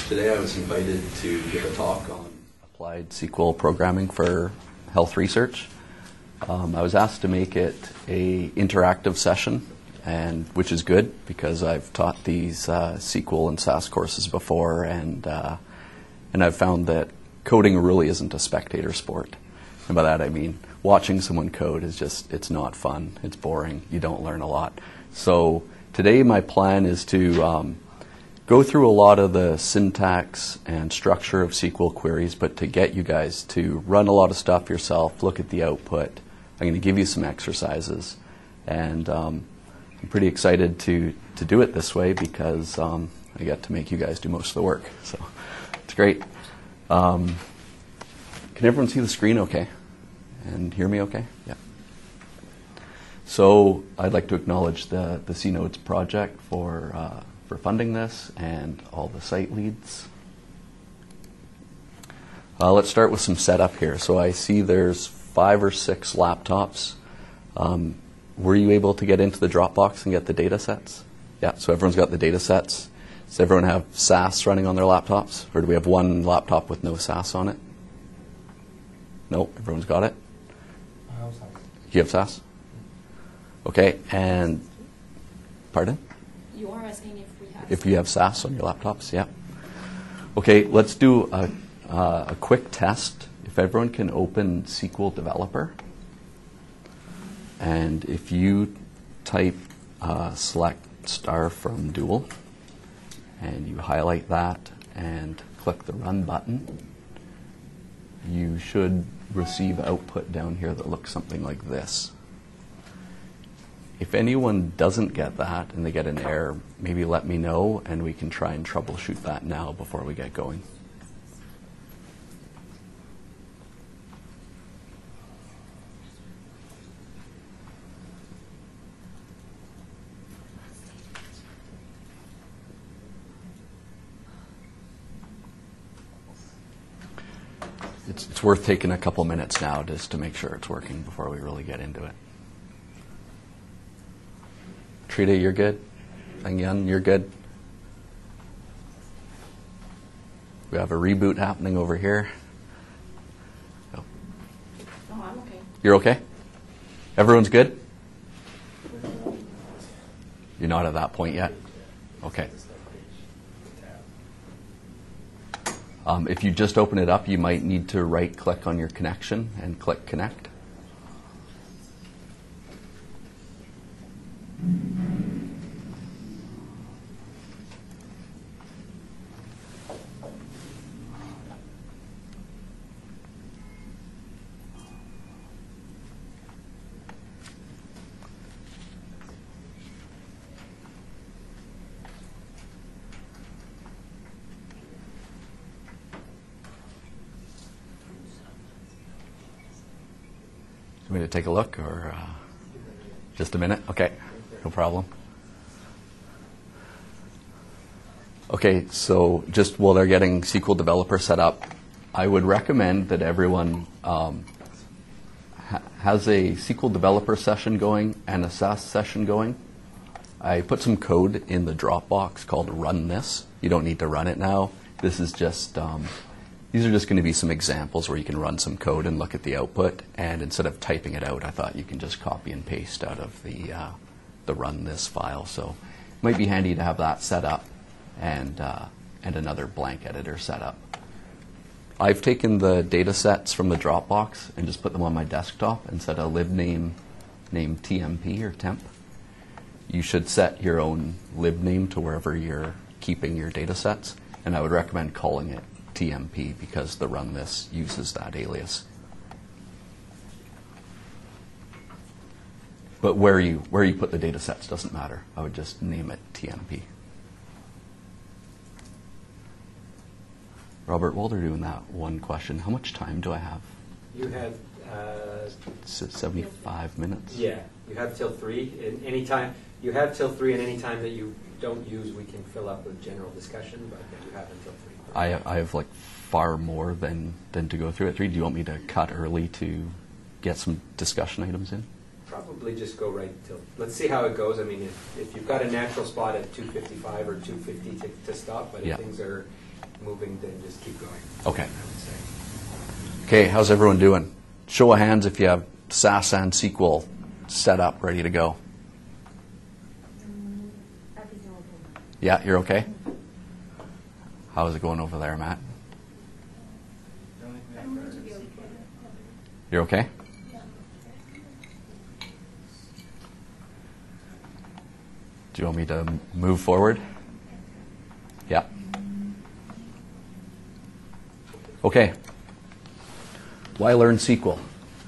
Today I was invited to give a talk on applied SQL programming for health research. I was asked to make it a interactive session, and which is good because I've taught these SQL and SAS courses before, and I've found that coding really isn't a spectator sport. And by that I mean watching someone code is just, it's not fun, it's boring, you don't learn a lot. So today my plan is to go through a lot of the syntax and structure of SQL queries, but to get you guys to run a lot of stuff yourself, look at the output. I'm going to give you some exercises, and I'm pretty excited to do it this way because I get to make you guys do most of the work. So it's great. Can everyone see the screen okay? And hear me okay? Yeah. So I'd like to acknowledge the CNodes project for funding this and all the site leads. Let's start with some setup here. So I see there's 5 or 6 laptops. Were you able to get into the Dropbox and get the data sets? Yeah, so everyone's got the data sets. Does everyone have SAS running on their laptops? Or do we have one laptop with no SAS on it? No, everyone's got it? I have SAS. You have SAS? Okay, and pardon? You are asking if we have. If you have SAS on your laptops, yeah. Okay, let's do a quick test. If everyone can open SQL Developer, and if you type select star from Dual, and you highlight that and click the Run button, you should receive output down here that looks something like this. If anyone doesn't get that and they get an error, maybe let me know and we can try and troubleshoot that now before we get going. It's worth taking a couple minutes now just to make sure it's working before we really get into it. Trita, you're good? Angyan, you're good? We have a reboot happening over here. No, I'm okay. You're okay? Everyone's good? You're not at that point yet? Okay. If you just open it up, you might need to right-click on your connection and click Connect. Want me to take a look, or just a minute? Okay, no problem. Okay, so just while they're getting SQL Developer set up, I would recommend that everyone has a SQL Developer session going and a SAS session going. I put some code in the Dropbox called Run This. You don't need to run it now. This is just these are just going to be some examples where you can run some code and look at the output. And instead of typing it out, I thought you can just copy and paste out of the Run This file. So it might be handy to have that set up and another blank editor set up. I've taken the data sets from the Dropbox and just put them on my desktop and set a libname named TMP or temp. You should set your own libname to wherever you're keeping your data sets, and I would recommend calling it TMP because the Run This uses that alias. But where you put the data sets doesn't matter. I would just name it TMP. Robert, while they're doing that, one question. How much time do I have? You have 75 minutes? Yeah, you have till 3. And any time you have till 3, and any time that you don't use, we can fill up with general discussion. But you have until 3. I have like far more than to go through at 3. Do you want me to cut early to get some discussion items in? Probably just go right till. Let's see how it goes. I mean, if you've got a natural spot at 2:55 or 2:50 to stop, but if things are moving, then just keep going. Okay. I would say. Okay, how's everyone doing? Show of hands if you have SAS and SQL set up, ready to go. Yeah, you're okay? How's it going over there, Matt? You're okay? Do you want me to move forward? Yeah. Okay. Why learn SQL?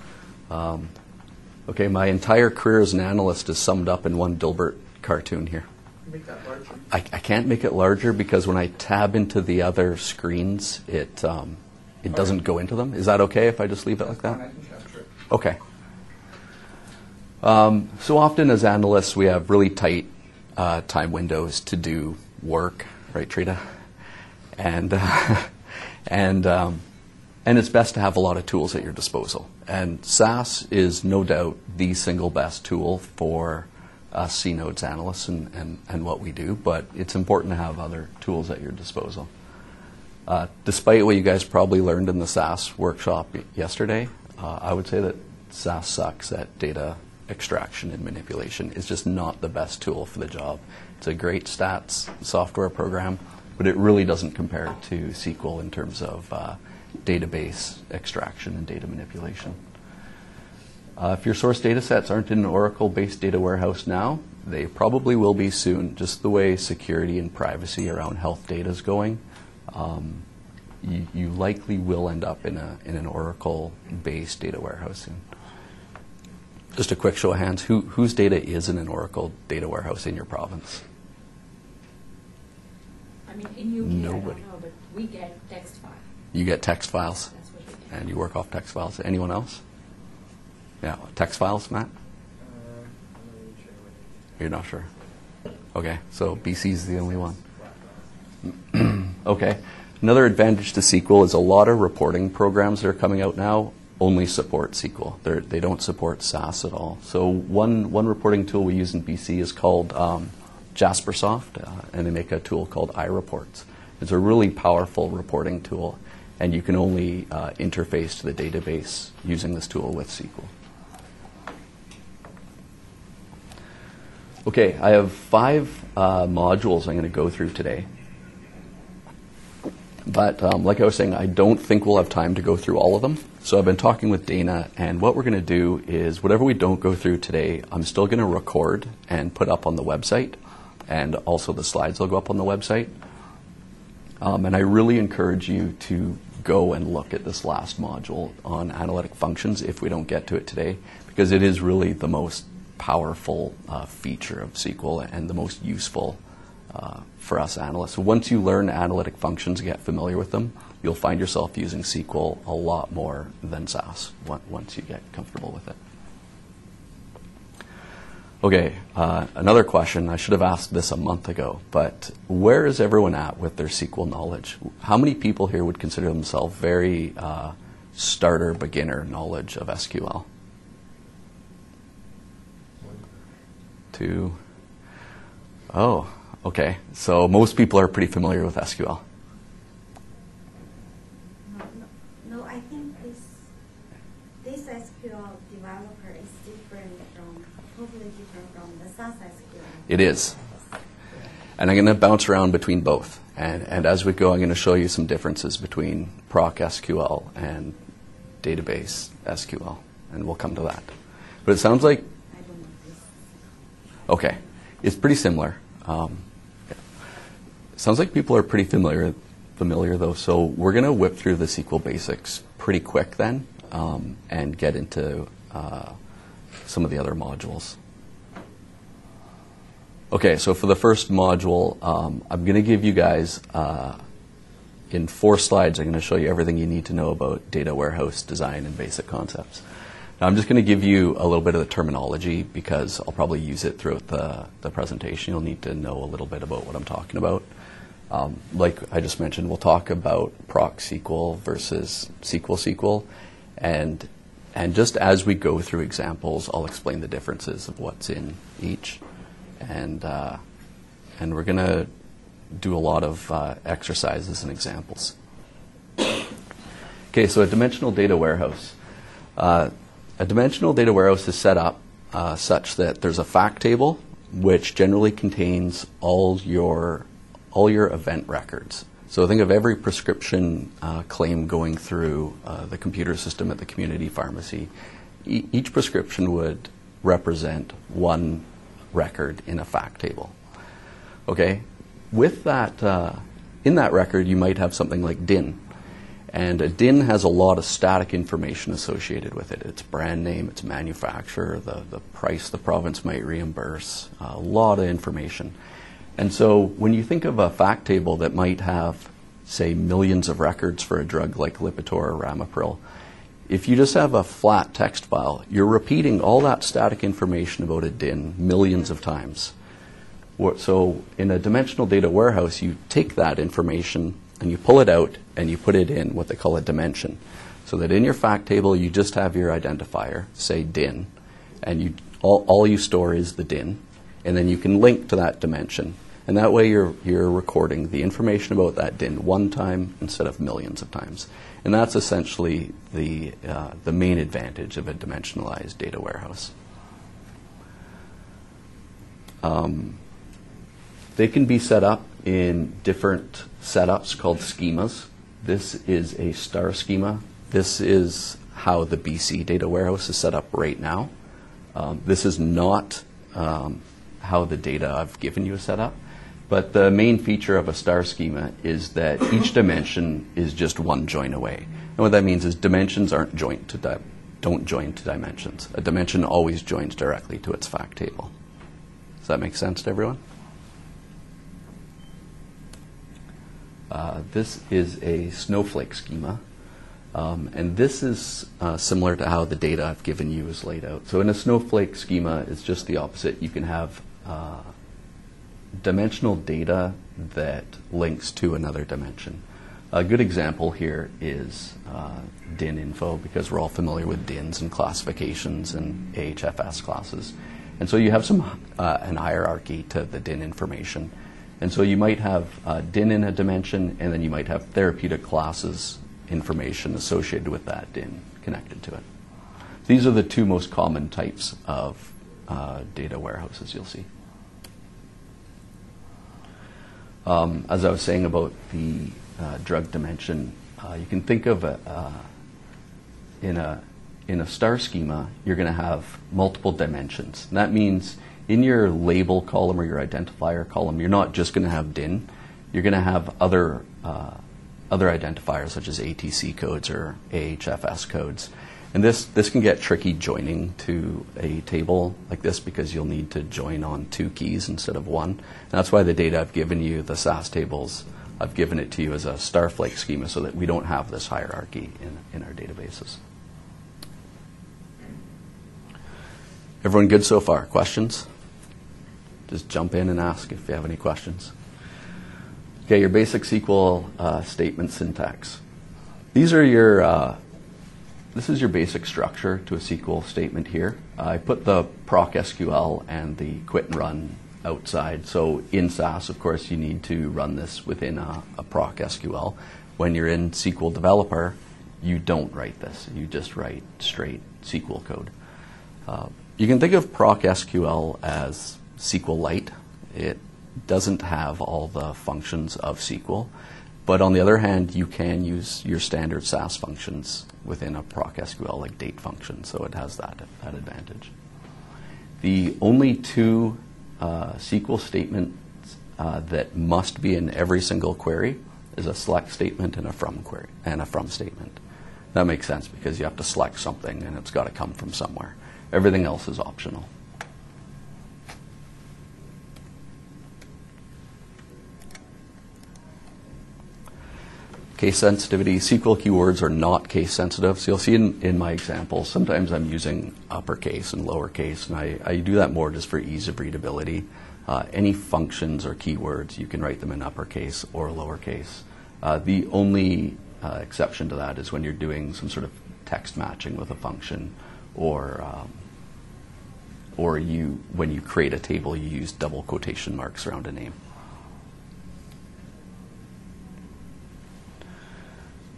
Okay, my entire career as an analyst is summed up in one Dilbert cartoon here. Make that larger. I can't make it larger because when I tab into the other screens, it doesn't go into them. Is that okay if I just leave it like that? I can capture it. Okay. So often as analysts, we have really tight time windows to do work, right, Trita? And it's best to have a lot of tools at your disposal. And SAS is no doubt the single best tool for us CNODES analysts and what we do, but it's important to have other tools at your disposal. Despite what you guys probably learned in the SAS workshop yesterday, I would say that SAS sucks at data extraction and manipulation. It's just not the best tool for the job. It's a great stats software program, but it really doesn't compare to SQL in terms of database extraction and data manipulation. If your source data sets aren't in an Oracle-based data warehouse now, they probably will be soon. Just the way security and privacy around health data is going, you likely will end up in an Oracle-based data warehouse soon. Just a quick show of hands, whose data is in an Oracle data warehouse in your province? I mean, in UK, Nobody. I don't know, but we get text file. You get text files, That's what we get. and you work off text files. Anyone else? Yeah, text files, Matt? I'm not really sure what it is. You're not sure? Okay, so BC's the only one. Okay. Another advantage to SQL is a lot of reporting programs that are coming out now only support SQL. They don't support SAS at all. So one reporting tool we use in BC is called Jaspersoft, and they make a tool called iReports. It's a really powerful reporting tool, and you can only interface to the database using this tool with SQL. Okay, I have 5 modules I'm going to go through today. But like I was saying, I don't think we'll have time to go through all of them. So I've been talking with Dana, and what we're going to do is whatever we don't go through today, I'm still going to record and put up on the website, and also the slides will go up on the website. And I really encourage you to go and look at this last module on analytic functions if we don't get to it today, because it is really the most powerful feature of SQL and the most useful for us analysts. So once you learn analytic functions, get familiar with them, you'll find yourself using SQL a lot more than SAS once you get comfortable with it. Okay, another question. I should have asked this a month ago, but where is everyone at with their SQL knowledge? How many people here would consider themselves very starter, beginner knowledge of SQL? 2. Oh, okay. So most people are pretty familiar with SQL. No, I think this SQL developer is totally different from the SAS SQL. It is. And I'm going to bounce around between both. And as we go, I'm going to show you some differences between proc SQL and database SQL. And we'll come to that. But it sounds like, I don't know this. okay, it's pretty similar. Sounds like people are pretty familiar though. So we're going to whip through the SQL basics pretty quick then and get into some of the other modules. Okay, so for the first module, I'm going to give you guys, in 4 slides, I'm going to show you everything you need to know about data warehouse design and basic concepts. Now, I'm just going to give you a little bit of the terminology because I'll probably use it throughout the presentation. You'll need to know a little bit about what I'm talking about. Like I just mentioned, we'll talk about proc SQL versus SQL, and just as we go through examples, I'll explain the differences of what's in each, and we're gonna do a lot of exercises and examples. Okay, so a dimensional data warehouse. A dimensional data warehouse is set up such that there's a fact table which generally contains all your event records. So think of every prescription claim going through the computer system at the community pharmacy. Each prescription would represent one record in a fact table. Okay, with that, in that record, you might have something like DIN. And a DIN has a lot of static information associated with it. Its brand name, its manufacturer, the price the province might reimburse, a lot of information. And so when you think of a fact table that might have, say, millions of records for a drug like Lipitor or Ramipril, if you just have a flat text file, you're repeating all that static information about a DIN millions of times. So in a dimensional data warehouse, you take that information and you pull it out and you put it in what they call a dimension. So that in your fact table, you just have your identifier, say DIN, and all you store is the DIN, and then you can link to that dimension. And that way you're recording the information about that DIN one time instead of millions of times. And that's essentially the main advantage of a dimensionalized data warehouse. They can be set up in different setups called schemas. This is a star schema. This is how the BC data warehouse is set up right now. This is not how the data I've given you is set up. But the main feature of a star schema is that each dimension is just one join away. And what that means is dimensions don't join to dimensions. A dimension always joins directly to its fact table. Does that make sense to everyone? This is a snowflake schema. And this is similar to how the data I've given you is laid out. So in a snowflake schema, it's just the opposite. You can have dimensional data that links to another dimension. A good example here is DIN info, because we're all familiar with DINs and classifications and AHFS classes. And so you have an hierarchy to the DIN information. And so you might have DIN in a dimension, and then you might have therapeutic classes information associated with that DIN connected to it. These are the two most common types of data warehouses you'll see. As I was saying about the drug dimension, you can think of in a star schema, you're going to have multiple dimensions. And that means in your label column or your identifier column, you're not just going to have DIN. You're going to have other identifiers such as ATC codes or AHFS codes. And this can get tricky joining to a table like this because you'll need to join on two keys instead of one. And that's why the data I've given you, the SAS tables, I've given it to you as a Starflake schema so that we don't have this hierarchy in our databases. Everyone good so far? Questions? Just jump in and ask if you have any questions. Okay, your basic SQL statement syntax. These are your this is your basic structure to a SQL statement here. I put the proc SQL and the quit and run outside. So in SAS, of course, you need to run this within a proc SQL. When you're in SQL Developer, you don't write this. You just write straight SQL code. You can think of proc SQL as SQLite. It doesn't have all the functions of SQL. But on the other hand, you can use your standard SAS functions within a proc SQL, like date function, so it has that advantage. The only two SQL statements that must be in every single query is a select statement and a from query and a from statement. That makes sense because you have to select something and it's got to come from somewhere. Everything else is optional. Case sensitivity. SQL keywords are not case sensitive. So you'll see in my examples, sometimes I'm using uppercase and lowercase, and I do that more just for ease of readability. Any functions or keywords, you can write them in uppercase or lowercase. The only exception to that is when you're doing some sort of text matching with a function, or when you create a table, you use double quotation marks around a name.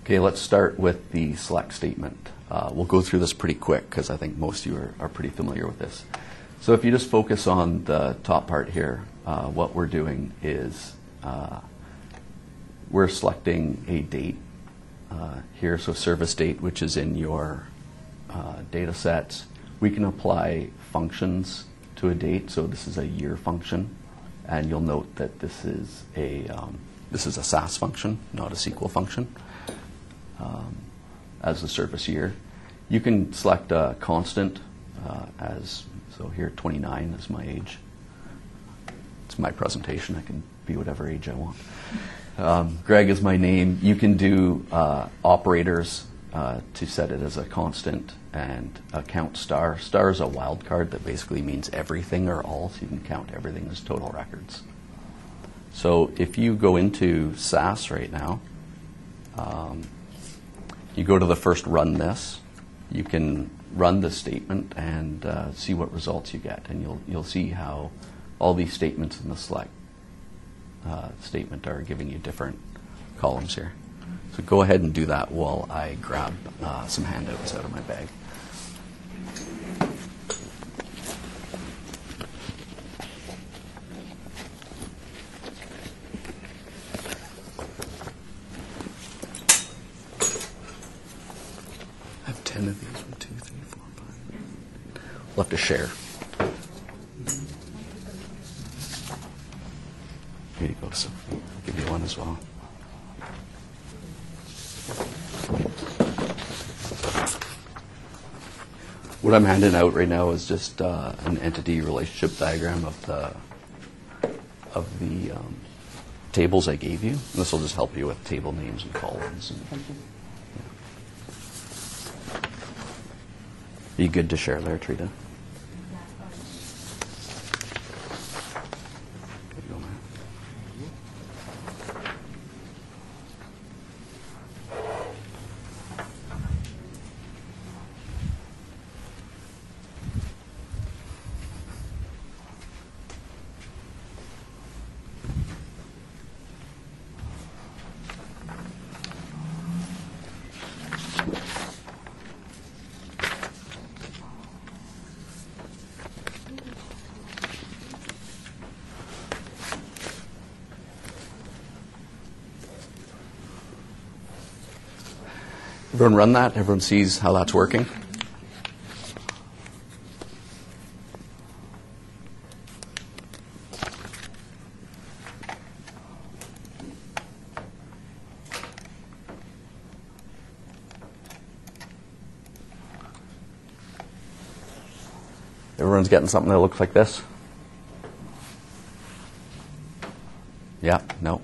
Okay, let's start with the select statement. We'll go through this pretty quick because I think most of you are pretty familiar with this. So if you just focus on the top part here, what we're doing is we're selecting a date here, so service date, which is in your data sets. We can apply functions to a date, so this is a year function, and you'll note that this is a SAS function, not a SQL function, as the service year. You can select a constant so here 29 is my age. It's my presentation. I can be whatever age I want. Greg is my name. You can do operators to set it as a constant, and count star. Star is a wildcard that basically means everything or all, so you can count everything as total records. So if you go into SAS right now, you go to the first run this, you can run the statement and see what results you get, and you'll see how all these statements in the select statement are giving you different columns here. So go ahead and do that while I grab some handouts out of my bag. I have 10 of these. 1, 2, 3, 4, 5. We'll have to share. Here you go, Sophie. I'll give you one as well. What I'm handing out right now is just an entity relationship diagram of the tables I gave you. And this will just help you with table names and columns. And, Are you good to share there, Trita? There you go, man. Everyone run that? Everyone sees how that's working? Everyone's getting something that looks like this? Yeah? No?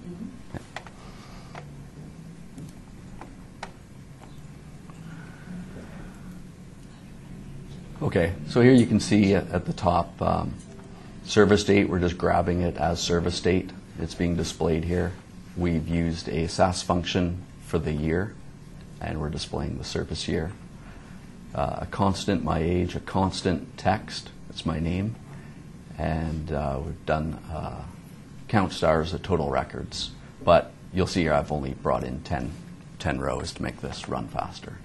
Okay, so here you can see at the top, service date, we're just grabbing it as service date. It's being displayed here. We've used a SAS function for the year, and we're displaying the service year. A constant, my age, a constant text, that's my name, and we've done count stars of total records. But you'll see here I've only brought in 10 rows to make this run faster.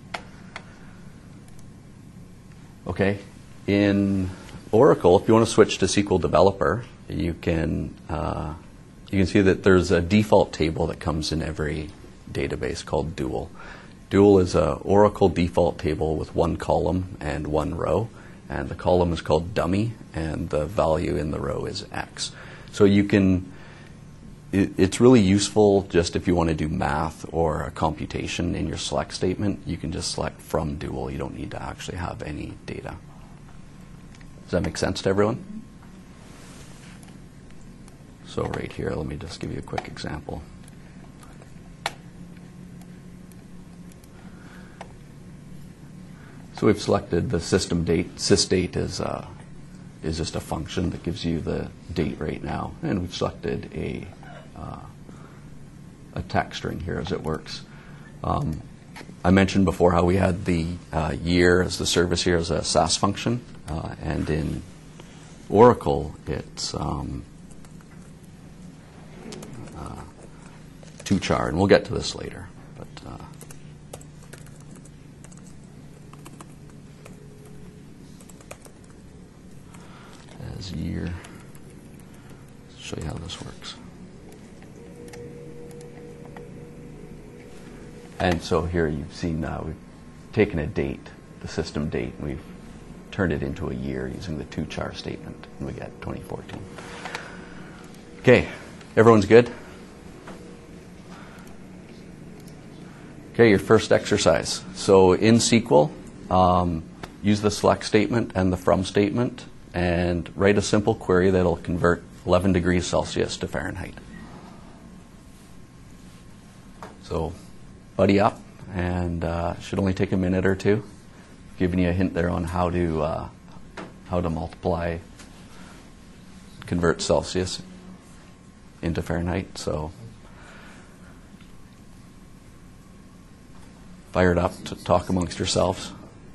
Okay, in Oracle, if you want to switch to SQL Developer, you can see that there's a default table that comes in every database called Dual. Dual is a Oracle default table with one column and one row, and the column is called dummy, and the value in the row is X. So you can. It's really useful just if you want to do math or a computation in your select statement. You can just select from Dual. You don't need to actually have any data. Does that make sense to everyone? So right here, let me just give you a quick example. So we've selected the system date. Sysdate is just a function that gives you the date right now, and we've selected a text string here as it works. I mentioned before how we had the year as the service here as a SAS function, and in Oracle it's tochar, and we'll get to this later. But as year. Show you how this works. And so here you've seen we've taken a date, the system date, and we've turned it into a year using the to-char statement, and we get 2014. Okay, everyone's good? Okay, your first exercise. So in SQL, use the select statement and the from statement and write a simple query that'll convert 11 degrees Celsius to Fahrenheit. So buddy up, and should only take a minute or two. Giving you a hint there on how to multiply, convert Celsius into Fahrenheit. So fire it up to talk amongst yourselves.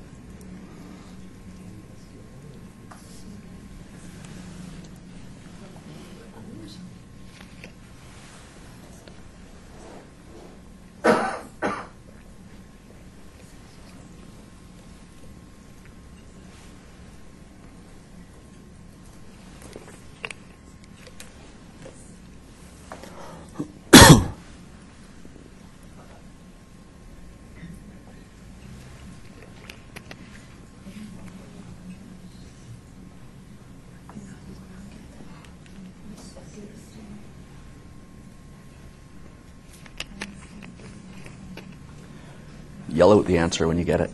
Yell out the answer when you get it.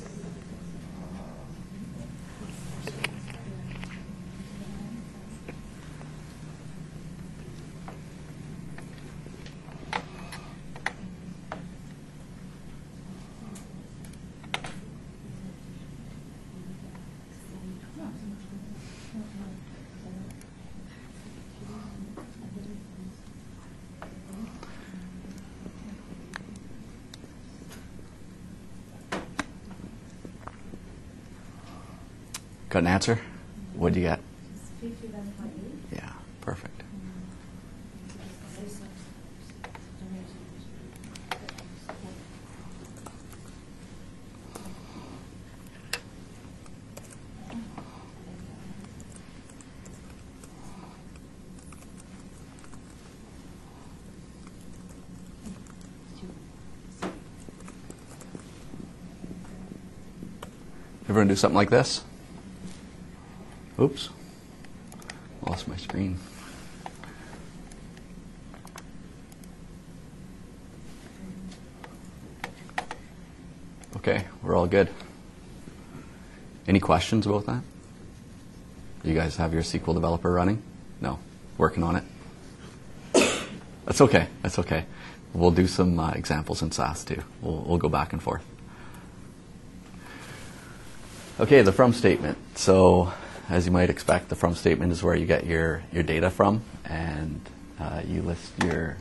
Got an answer? What'd you get? 51.8. Yeah, perfect. Everyone do something like this? Oops, lost my screen. Okay, we're all good. Any questions about that? You guys have your SQL developer running? No, working on it? That's okay, that's okay. We'll do some examples in SAS too. We'll go back and forth. Okay, the from statement. So, as you might expect, the from statement is where you get your data from, and you list your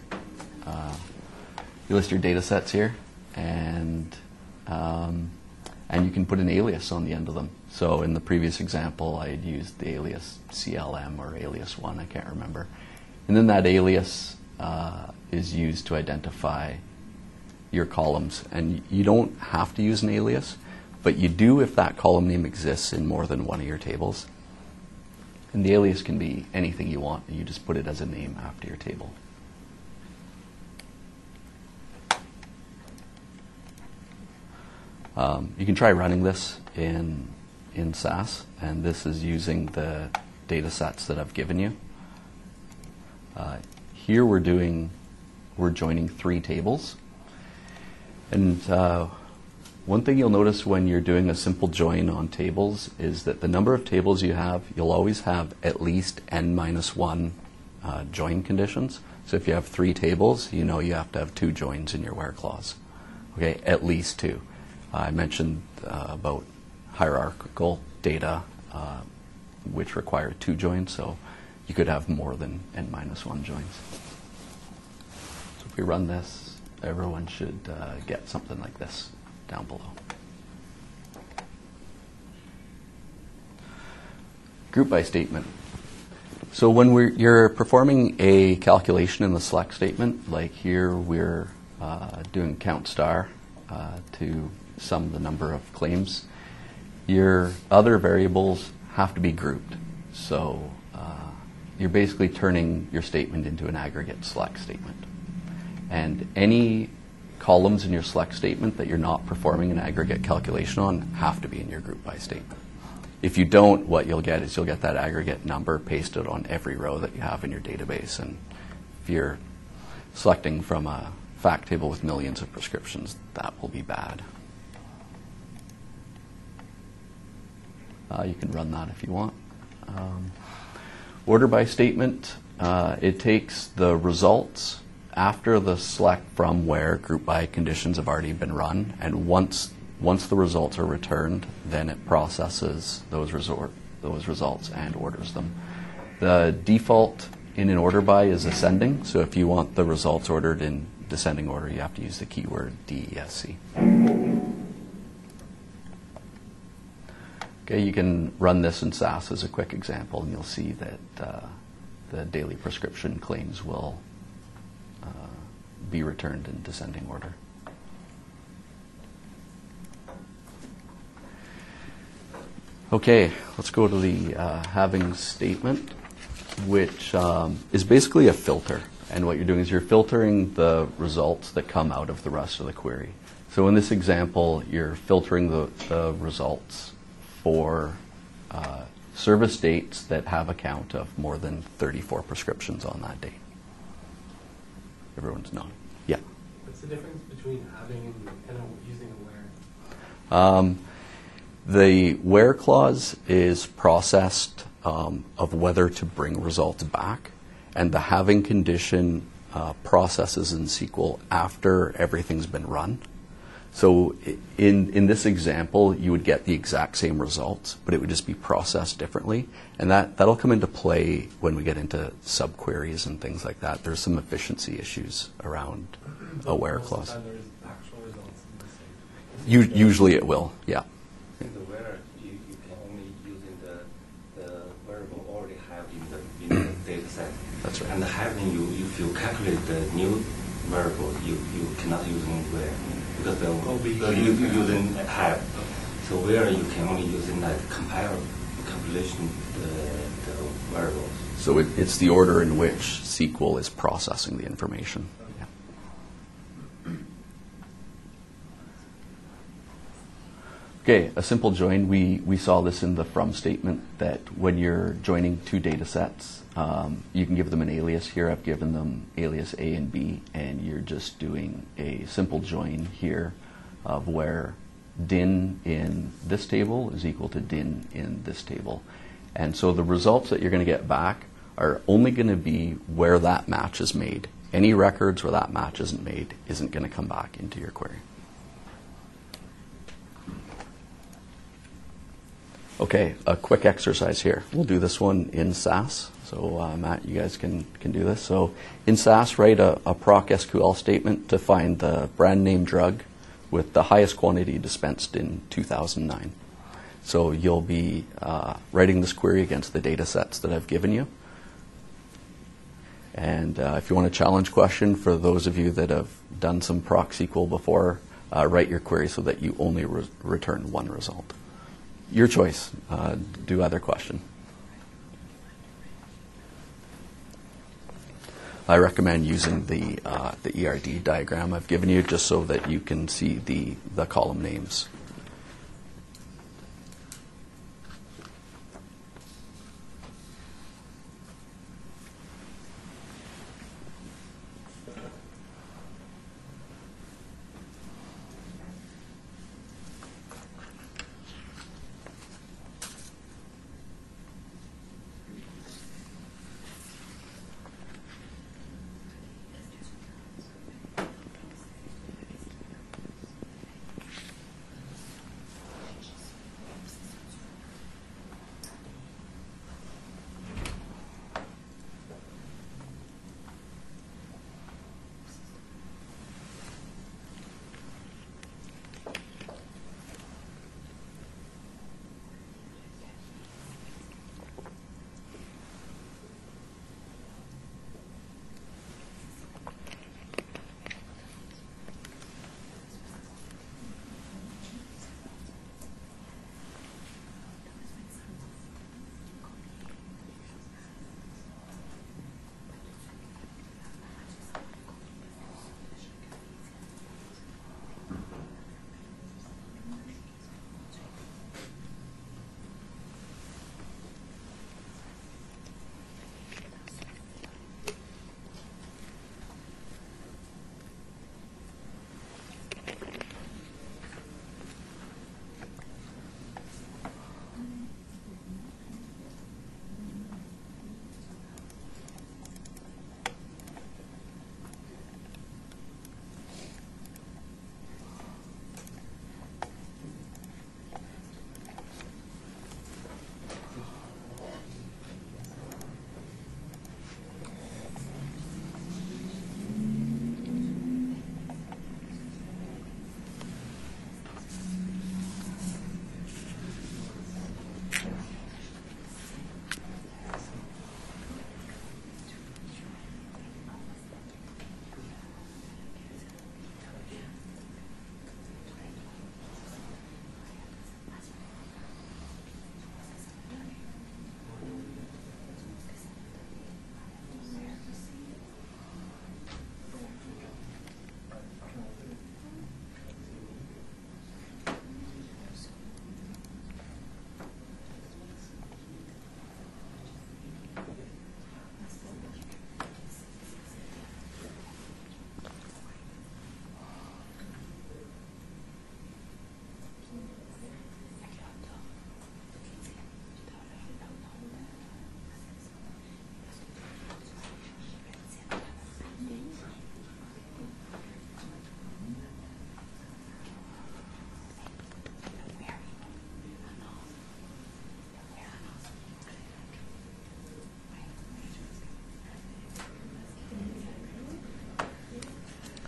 data sets here, and you can put an alias on the end of them. So in the previous example, I had used the alias CLM or alias1, I can't remember, and then that alias is used to identify your columns, and you don't have to use an alias, but you do if that column name exists in more than one of your tables. And the alias can be anything you want, and you just put it as a name after your table. You can try running this in SAS, and this is using the data sets that I've given you. Here we're joining 3 tables. And one thing you'll notice when you're doing a simple join on tables is that the number of tables you have, you'll always have at least n-1 join conditions. So if you have 3 tables, you know you have to have 2 joins in your where clause. Okay, at least 2. I mentioned about hierarchical data, which require 2 joins, so you could have more than n-1 joins. So if we run this, everyone should get something like this down below. Group by statement. So when you're performing a calculation in the select statement, like here we're doing count star to sum the number of claims, your other variables have to be grouped. So you're basically turning your statement into an aggregate select statement. And any columns in your select statement that you're not performing an aggregate calculation on have to be in your group by statement. If you don't, what you'll get is you'll get that aggregate number pasted on every row that you have in your database. And if you're selecting from a fact table with millions of prescriptions, that will be bad. You can run that if you want. Order by statement, it takes the results after the select from where group by conditions have already been run, and once the results are returned, then it processes those results and orders them. The default in an order by is ascending, so if you want the results ordered in descending order, you have to use the keyword DESC. Okay, you can run this in SAS as a quick example, and you'll see that the daily prescription claims will be returned in descending order. Okay, let's go to the having statement, which is basically a filter. And what you're doing is you're filtering the results that come out of the rest of the query. So in this example, you're filtering the results for service dates that have a count of more than 34 prescriptions on that date. Everyone's nodding. Yeah. What's the difference between having and using aware? The where clause is processed of whether to bring results back, and the having condition processes in SQL after everything's been run. So in this example, you would get the exact same results, but it would just be processed differently. And that'll come into play when we get into subqueries and things like that. There's some efficiency issues around a where clause. Most of the time there's actual results in the same. Usually it will, yeah. In the where, you can only using the variable already have in the data set. That's right. And having if you calculate the new variable, you cannot use where. Because you using have. So where you can only using that compilation the variables. So it's the order in which SQL is processing the information. Yeah. Okay, a simple join. We saw this in the from statement that when you're joining two data sets, you can give them an alias here. I've given them alias A and B, and you're just doing a simple join here of where din in this table is equal to din in this table. And so the results that you're going to get back are only going to be where that match is made. Any records where that match isn't made isn't going to come back into your query. Okay, a quick exercise here. We'll do this one in SAS. So Matt, you guys can do this. So in SAS, write a proc SQL statement to find the brand name drug with the highest quantity dispensed in 2009. So you'll be writing this query against the data sets that I've given you. And if you want a challenge question, for those of you that have done some proc SQL before, write your query so that you only return one result. Your choice. Do either question. I recommend using the ERD diagram I've given you just so that you can see the column names.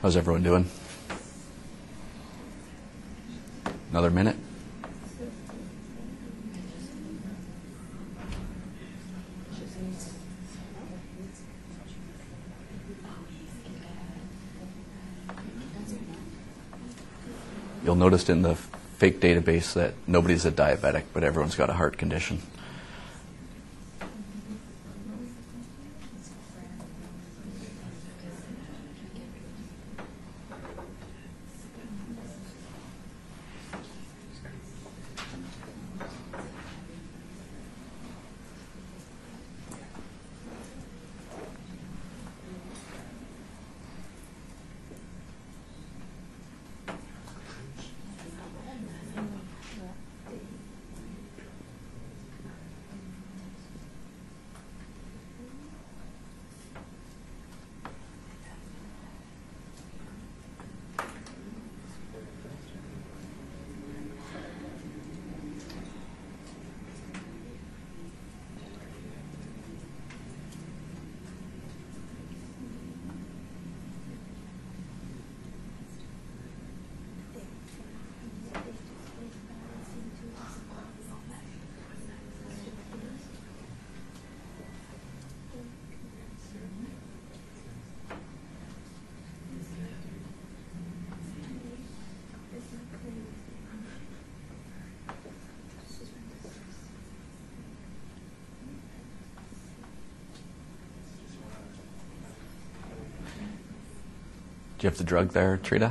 How's everyone doing? Another minute? You'll notice in the fake database that nobody's a diabetic, but everyone's got a heart condition. Do you have the drug there, Trita?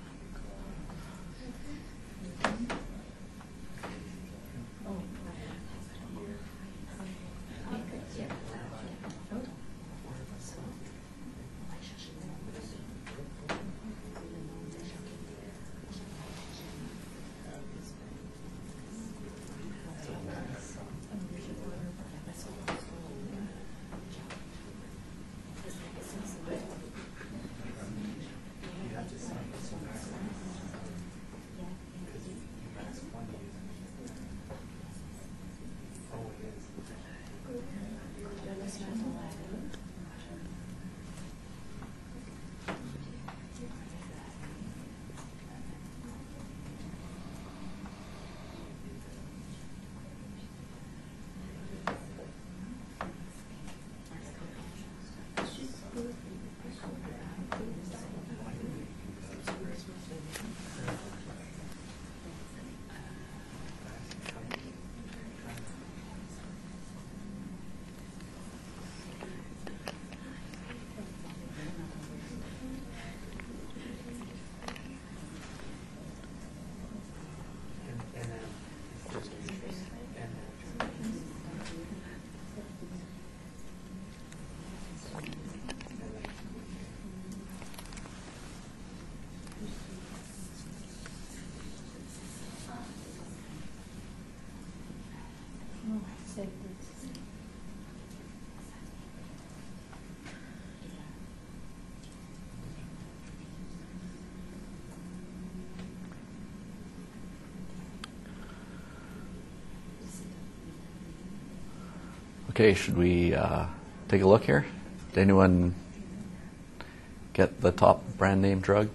Okay, should we take a look here? Did anyone get the top brand name drug?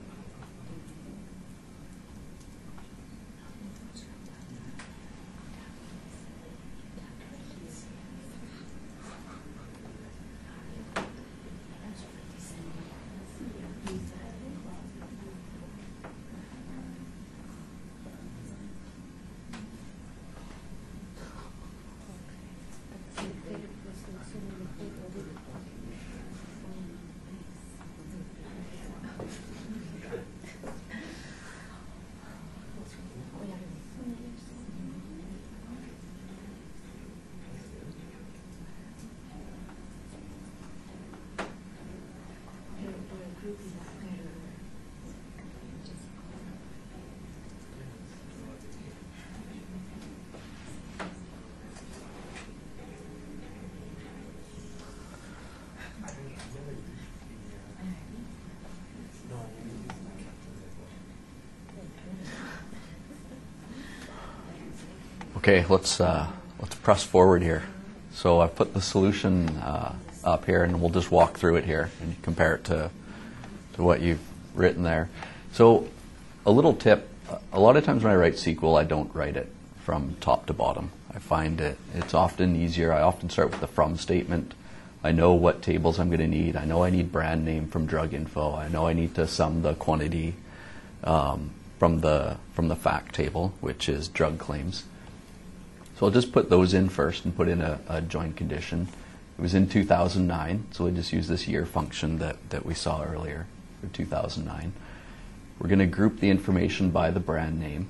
Okay, let's press forward here. So I've put the solution up here, and we'll just walk through it here and compare it to what you've written there. So a little tip, a lot of times when I write SQL, I don't write it from top to bottom. I find it's often easier. I often start with the from statement. I know what tables I'm going to need. I know I need brand name from drug info. I know I need to sum the quantity from the fact table, which is drug claims. So I'll just put those in first and put in a join condition. It was in 2009, so we'll just use this year function that we saw earlier for 2009. We're going to group the information by the brand name,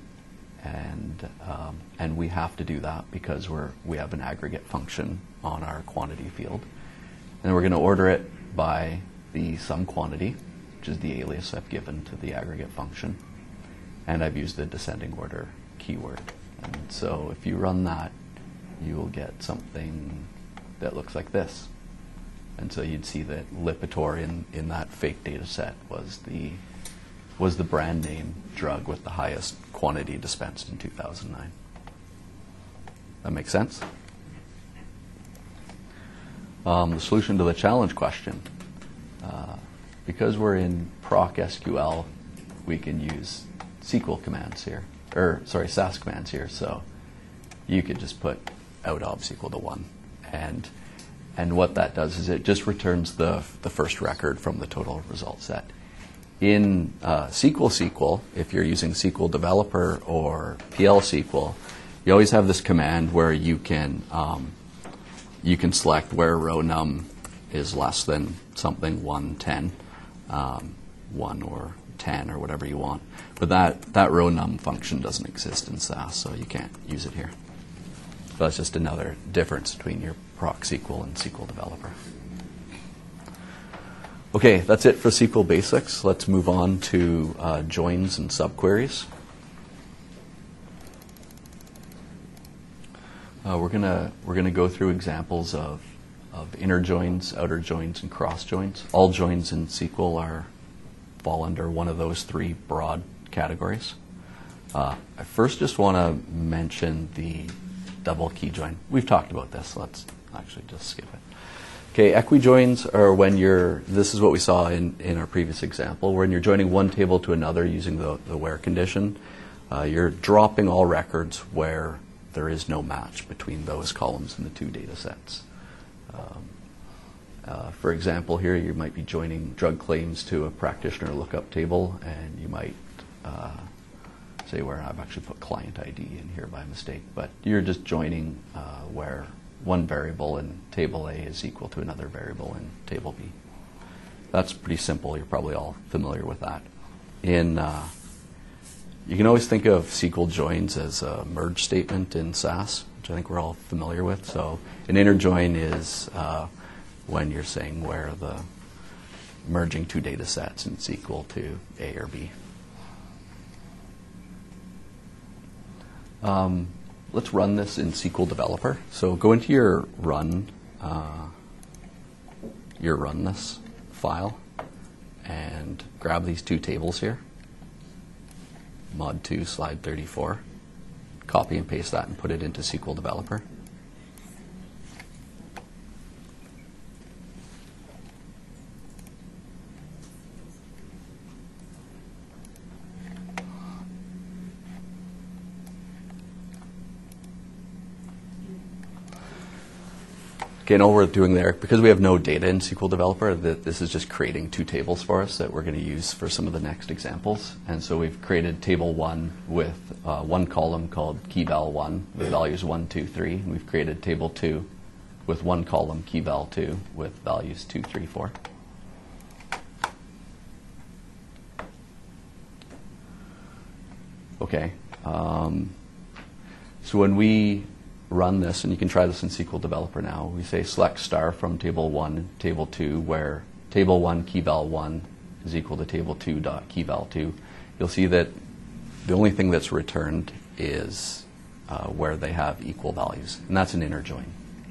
and we have to do that because we have an aggregate function on our quantity field. And we're going to order it by the sum quantity, which is the alias I've given to the aggregate function. And I've used the descending order keyword. And so if you run that, you will get something that looks like this. And so you'd see that Lipitor in that fake data set was the brand name drug with the highest quantity dispensed in 2009. That makes sense? The solution to the challenge question. Because we're in proc SQL, we can use SQL commands here, SAS commands here. So you could just put out obs equal to 1. And what that does is it just returns the first record from the total result set. In SQL, if you're using SQL Developer or PL SQL, you always have this command where you can select where row num is less than something 1, 10, 1 or 10 or whatever you want. But that row num function doesn't exist in SAS, so you can't use it here. So that's just another difference between your proc SQL and SQL Developer. Okay, that's it for SQL basics. Let's move on to joins and subqueries. We're gonna go through examples of inner joins, outer joins, and cross joins. All joins in SQL fall under one of those three broad categories. I first just want to mention the double key join. We've talked about this. Let's actually just skip it. Okay, equijoins are when this is what we saw in our previous example, when you're joining one table to another using the where condition. You're dropping all records where there is no match between those columns in the two data sets. For example, here you might be joining drug claims to a practitioner lookup table, and you might say where I've actually put client ID in here by mistake, but you're just joining where one variable in table A is equal to another variable in table B. That's pretty simple. You're probably all familiar with that. You can always think of SQL joins as a merge statement in SAS, which I think we're all familiar with. So an inner join is when you're saying where the merging two data sets and it's equal to A or B. Let's run this in SQL Developer. So go into your run this file and grab these two tables here, mod 2 slide 34. Copy and paste that and put it into SQL Developer. Okay, and all we're doing there, because we have no data in SQL Developer, this is just creating two tables for us that we're going to use for some of the next examples. And so we've created table 1 with one column called keyval1 with values 1, 2, 3. And we've created table 2 with one column keyval2 with values 2, 3, 4. Okay. So when we run this, and you can try this in SQL Developer now, we say select star from table 1 and table 2, where table 1 keyval1 is equal to table 2 dot keyval2. You'll see that the only thing that's returned is where they have equal values, and that's an inner join.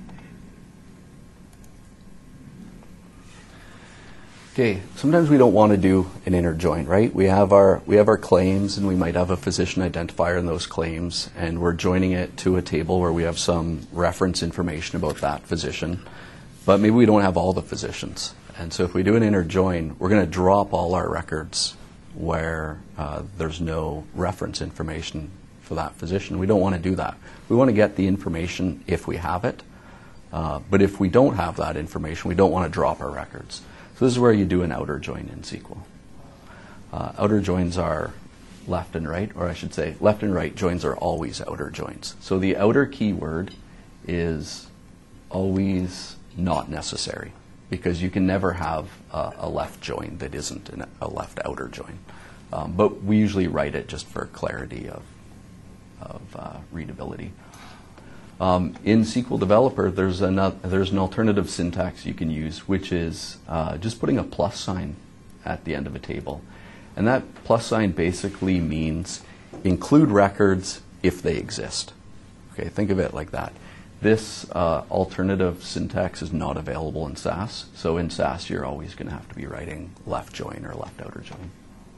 Okay, sometimes we don't want to do an inner join, right? We have our claims, and we might have a physician identifier in those claims, and we're joining it to a table where we have some reference information about that physician, but maybe we don't have all the physicians. And so if we do an inner join, we're going to drop all our records where there's no reference information for that physician. We don't want to do that. We want to get the information if we have it, but if we don't have that information, we don't want to drop our records. So this is where you do an outer join in SQL. Outer joins are left and right, or I should say left and right joins are always outer joins. So the outer keyword is always not necessary, because you can never have a left join that isn't a left outer join. But we usually write it just for clarity of readability. In SQL Developer, there's an alternative syntax you can use, which is just putting a plus sign at the end of a table. And that plus sign basically means include records if they exist. Okay, think of it like that. This alternative syntax is not available in SAS. So in SAS, you're always going to have to be writing left join or left outer join.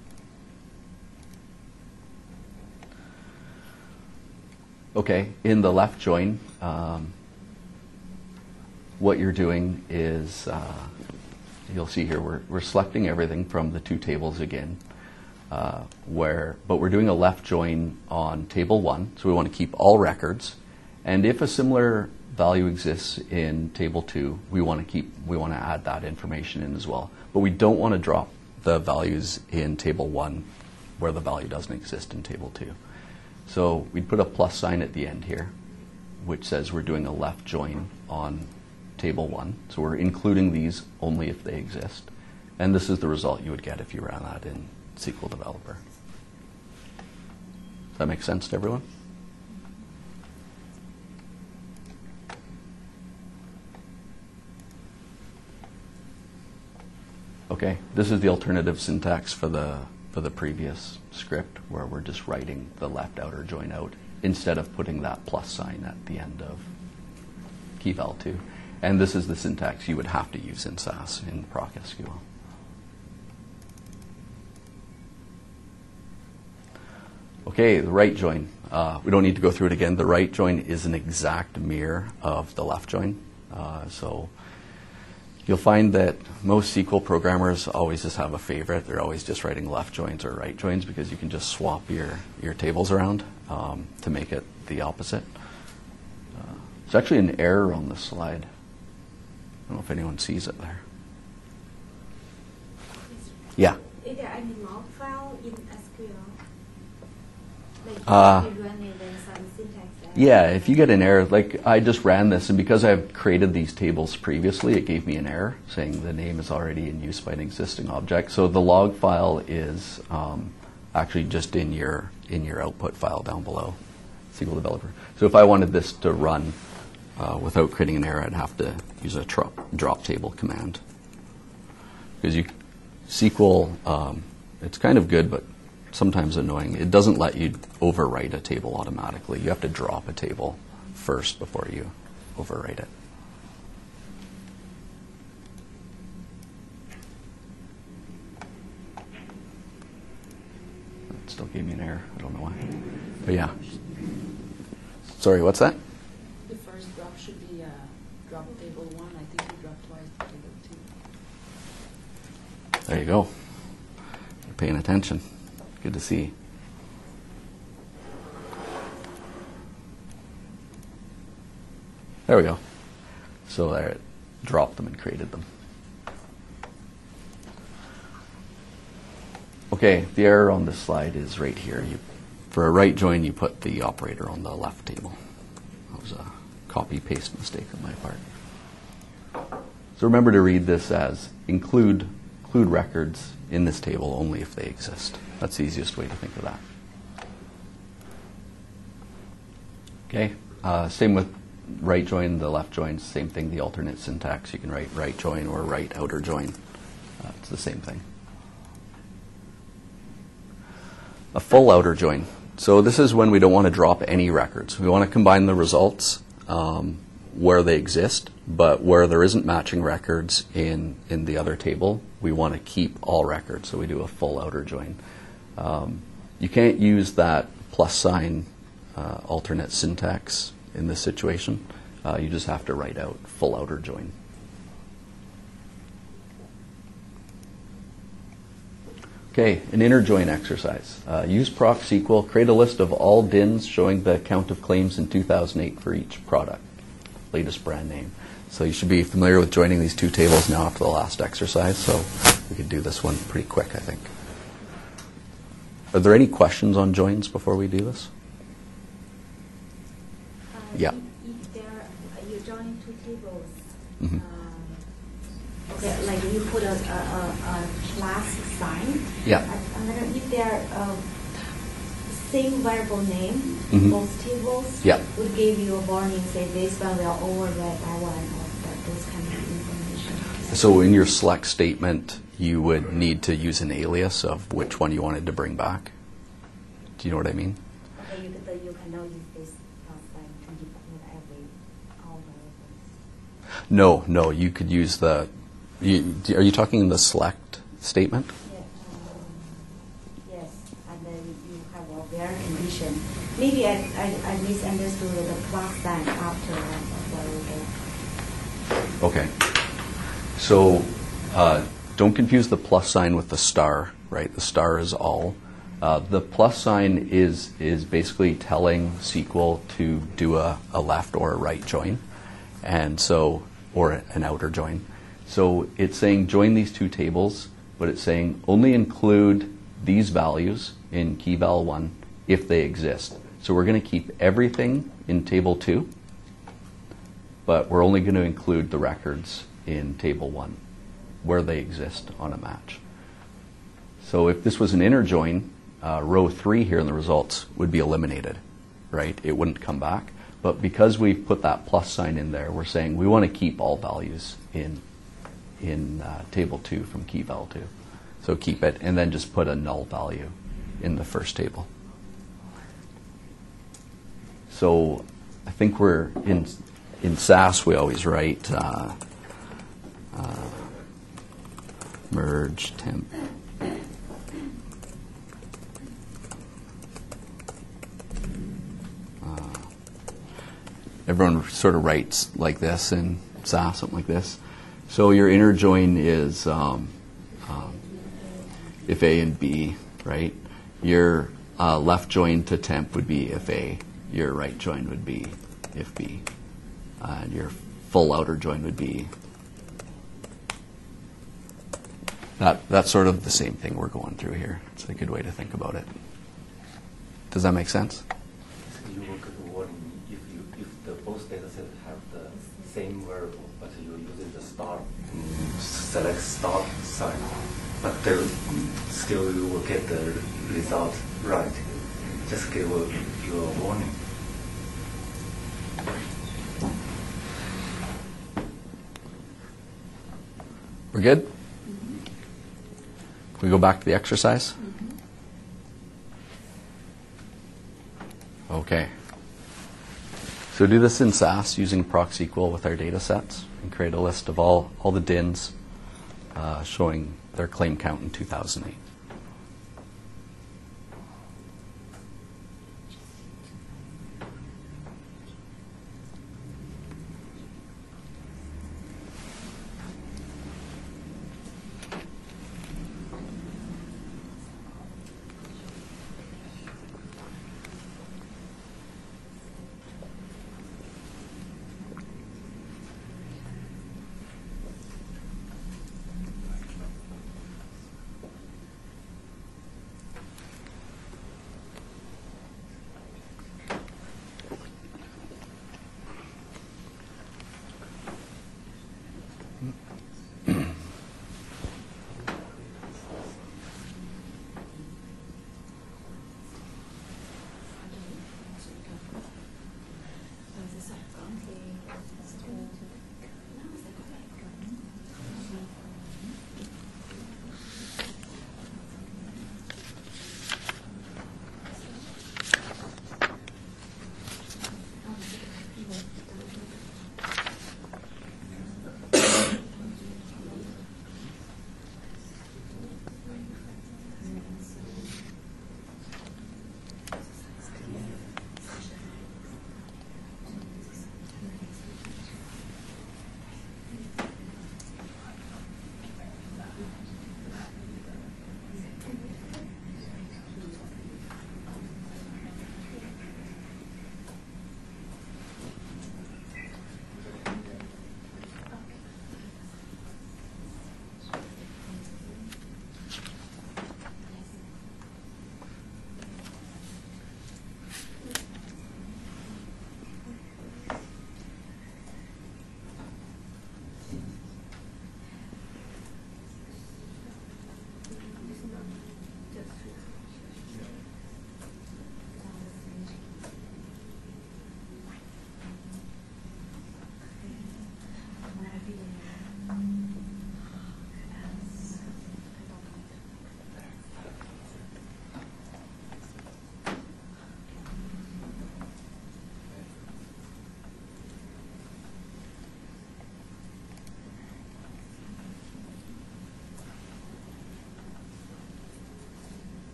Okay, in the left join, what you're doing is, you'll see here, we're selecting everything from the two tables again, but we're doing a left join on table 1, so we want to keep all records. And if a similar value exists in table 2, we want to add that information in as well. But we don't want to drop the values in table 1 where the value doesn't exist in table 2. So we'd put a plus sign at the end here, which says we're doing a left join on table 1. So we're including these only if they exist. And this is the result you would get if you ran that in SQL Developer. Does that make sense to everyone? Okay, this is the alternative syntax for the previous script, where we're just writing the left outer join out instead of putting that plus sign at the end of keyval2. And this is the syntax you would have to use in SAS in ProcSQL. Okay, the right join. We don't need to go through it again. The right join is an exact mirror of the left join. So you'll find that most SQL programmers always just have a favorite. They're always just writing left joins or right joins because you can just swap your tables around to make it the opposite. There's actually an error on this slide. I don't know if anyone sees it there. Yeah. Is there any log file in SQL? Like you run it and some syntax error? Yeah, if you get an error, like I just ran this, and because I've created these tables previously, it gave me an error saying the name is already in use by an existing object. So the log file is actually just in your output file down below, SQL Developer. So if I wanted this to run without creating an error, I'd have to use a drop table command. Because SQL, it's kind of good, but sometimes annoying. It doesn't let you overwrite a table automatically. You have to drop a table first before you overwrite it. It still gave me an error. I don't know why. But yeah. Sorry, what's that? The first drop should be drop table 1. I think you dropped twice table 2. There you go. You're paying attention. Good to see. There we go. So there, it dropped them and created them. Okay, the error on this slide is right here. For a right join, you put the operator on the left table. That was a copy-paste mistake on my part. So remember to read this as include records in this table only if they exist. That's the easiest way to think of that. Okay, same with right join, the left join, same thing, the alternate syntax. You can write right join or right outer join. It's the same thing. A full outer join. So this is when we don't want to drop any records. We want to combine the results where they exist, but where there isn't matching records in the other table, we want to keep all records. So we do a full outer join. You can't use that plus sign alternate syntax in this situation. You just have to write out full outer join. Okay, an inner join exercise. Use proc SQL, create a list of all DINs showing the count of claims in 2008 for each product, latest brand name. So you should be familiar with joining these two tables now after the last exercise, so we could do this one pretty quick, I think. Are there any questions on joins before we do this? Yeah. If there, you join two tables, Mhm. okay, like you put a plus sign. Yeah. And then if they're same variable name, Mhm. both tables Yeah. would give you a warning, say this one will override that one, or those kind of information. So in your select statement, you would need to use an alias of which one you wanted to bring back. Do you know what I mean? Okay, you cannot use this plus sign to include all variables. No, you could use the. Are you talking in the select statement? Yeah, yes, and then you have a very condition. Maybe I misunderstood the plus sign after variable. Okay. So don't confuse the plus sign with the star, right? The star is all. The plus sign is basically telling SQL to do a left or a right join, and so, or an outer join. So it's saying join these two tables, but it's saying only include these values in key val 1 if they exist. So we're going to keep everything in table 2, but we're only going to include the records in table 1 where they exist on a match. So if this was an inner join, row 3 here in the results would be eliminated, right? It wouldn't come back. But because we put that plus sign in there, we're saying we want to keep all values in table 2 from key val 2. So keep it, and then just put a null value in the first table. So I think we're in SAS, we always write merge temp. Everyone sort of writes like this in SAS, something like this. So your inner join is if A and B, right? Your left join to temp would be if A. Your right join would be if B. And your full outer join would be. That's sort of the same thing we're going through here. It's a good way to think about it. Does that make sense? So you will get a warning if the both data sets have the same variable, but you're using the star, select star sign, but still you will get the result right. Just give you a warning. We're good? Can we go back to the exercise? Okay. So do this in SAS using proc SQL with our data sets and create a list of all the DINs showing their claim count in 2008.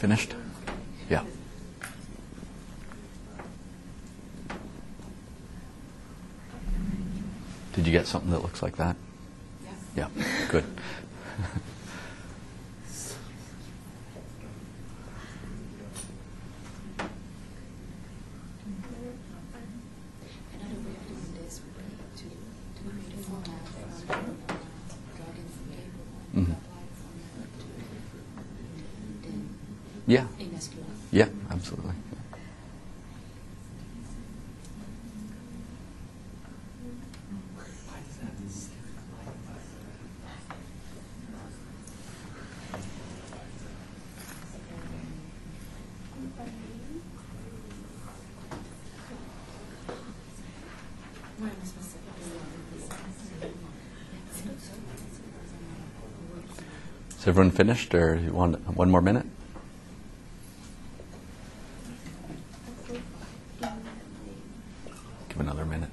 Finished? Yeah. Did you get something that looks like that? Yeah. Yeah, good. Another way of doing this would be to create a format from drug info table and Mhm. apply the format to then Yeah, in SQL. yeah, absolutely. Why am I supposed to Is everyone finished, or you want one more minute? Give another minute.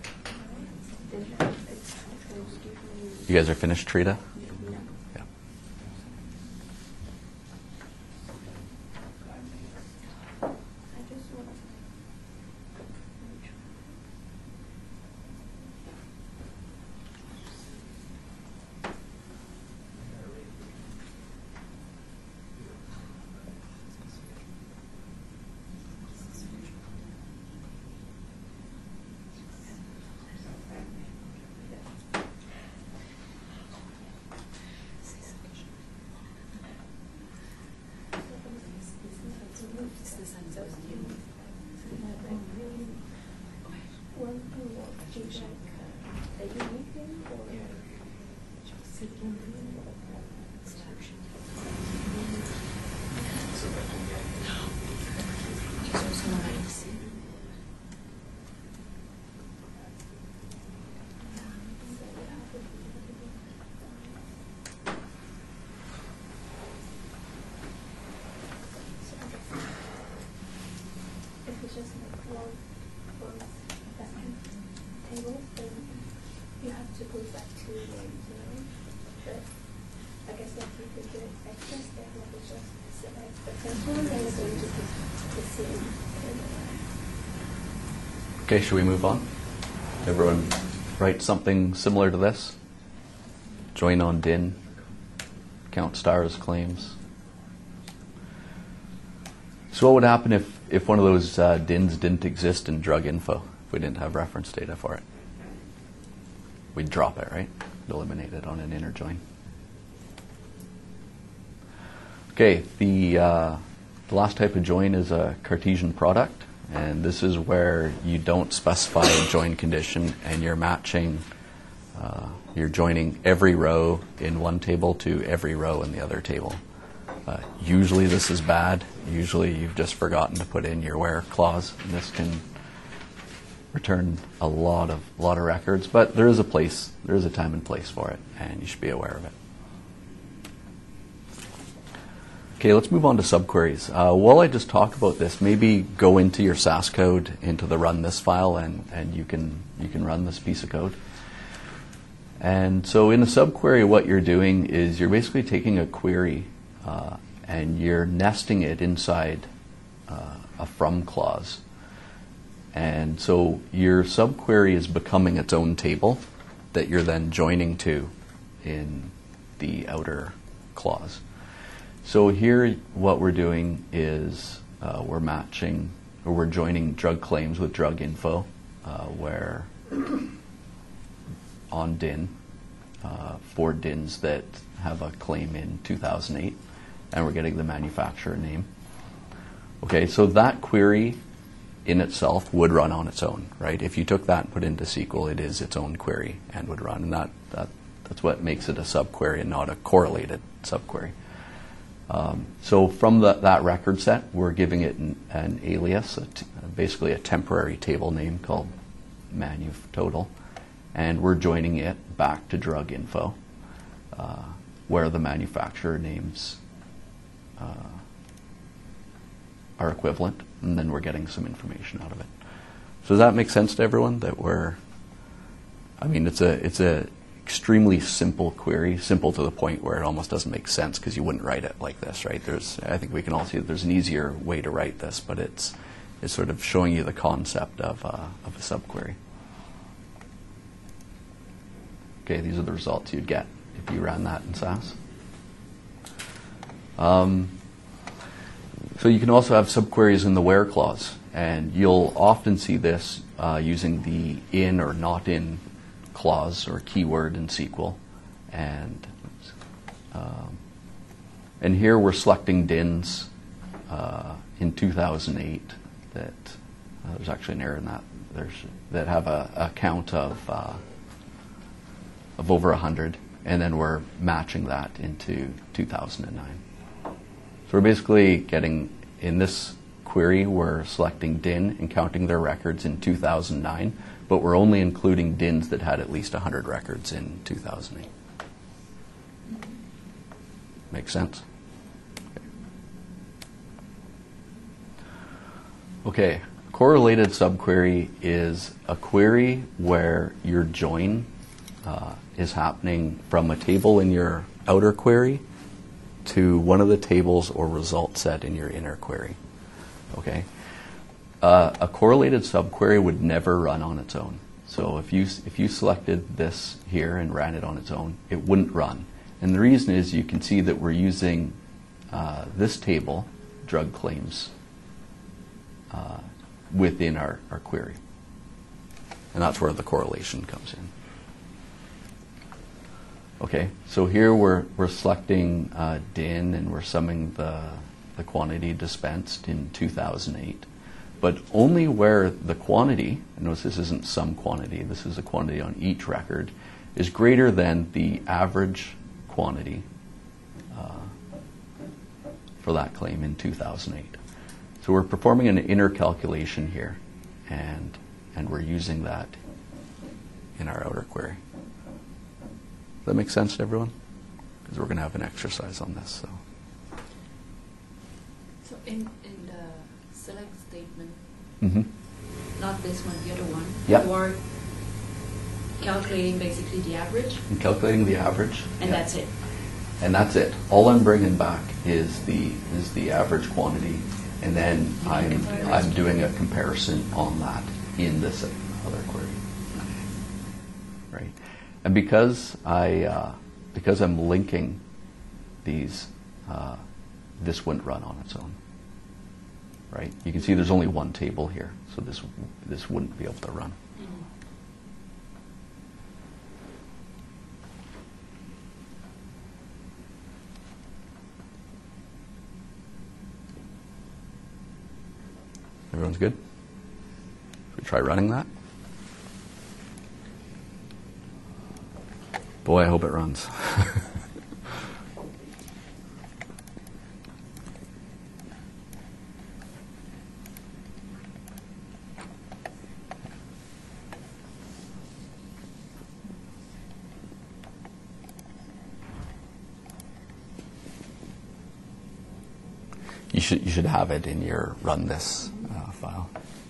You guys are finished, Trita? Yeah. If it's just like one second table, then you have to put like 2 names, you know. But I guess like you could do it extra step, like it's just select the first one, and then you just put the same. Okay, should we move on? Everyone write something similar to this. Join on DIN. Count stars claims. So what would happen if one of those DINs didn't exist in drug info, if we didn't have reference data for it? We'd drop it, right? Eliminate it on an inner join. Okay, the last type of join is a Cartesian product, and this is where you don't specify a join condition and you're matching, you're joining every row in one table to every row in the other table. Usually this is bad. Usually you've just forgotten to put in your where clause, and this can return a lot of records, but there is a time and place for it, and you should be aware of it. Okay, let's move on to subqueries. While I just talk about this, maybe go into your SAS code, into the run this file, and you can run this piece of code. And so in a subquery, what you're doing is you're basically taking a query and you're nesting it inside a from clause. And so your subquery is becoming its own table that you're then joining to in the outer clause. So here what we're doing is we're matching, or we're joining drug claims with drug info, where on DIN, for DINs that have a claim in 2008, and we're getting the manufacturer name. Okay, so that query in itself would run on its own, right? If you took that and put it into SQL, it is its own query and would run, and that's what makes it a subquery and not a correlated subquery. So from that record set, we're giving it an alias, basically a temporary table name called ManuTotal, and we're joining it back to drug info, where the manufacturer names are equivalent, and then we're getting some information out of it. So does that make sense to everyone? That it's a extremely simple query, simple to the point where it almost doesn't make sense because you wouldn't write it like this, right? I think we can all see that there's an easier way to write this, but it's sort of showing you the concept of a subquery. Okay, these are the results you'd get if you ran that in SAS. So you can also have subqueries in the where clause, and you'll often see this using the in or not in clause or keyword in SQL. And here we're selecting DINs in 2008 that there's actually an error in that. That have a count of over 100, and then we're matching that into 2009. So we're basically getting, in this query, we're selecting DIN and counting their records in 2009, but we're only including DINs that had at least 100 records in 2008. Make sense? Okay, correlated subquery is a query where your join is happening from a table in your outer query to one of the tables or result set in your inner query. Okay, a correlated subquery would never run on its own. So if you selected this here and ran it on its own, it wouldn't run. And the reason is you can see that we're using this table, drug claims, within our query. And that's where the correlation comes in. Okay, so here we're selecting DIN and we're summing the quantity dispensed in 2008, but only where the quantity, notice this isn't some quantity, this is a quantity on each record, is greater than the average quantity for that claim in 2008. So we're performing an inner calculation here, and we're using that in our outer query. Does that make sense to everyone? Because we're going to have an exercise on this. So in the select statement, Mm-hmm. not this one, the other one, Yep. you are calculating basically the average, I'm calculating the average. and Yeah. that's it. And that's it. All I'm bringing back is the average quantity, and then I'm doing a comparison on that in this other query. Right. And because I'm linking these, this wouldn't run on its own. Right. You can see there's only one table here, so this wouldn't be able to run. Everyone's good? Should we try running that? Boy, I hope it runs. You should have it in your run this file.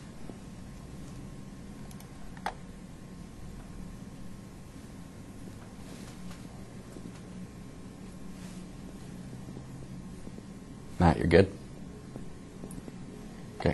Matt, you're good? Okay.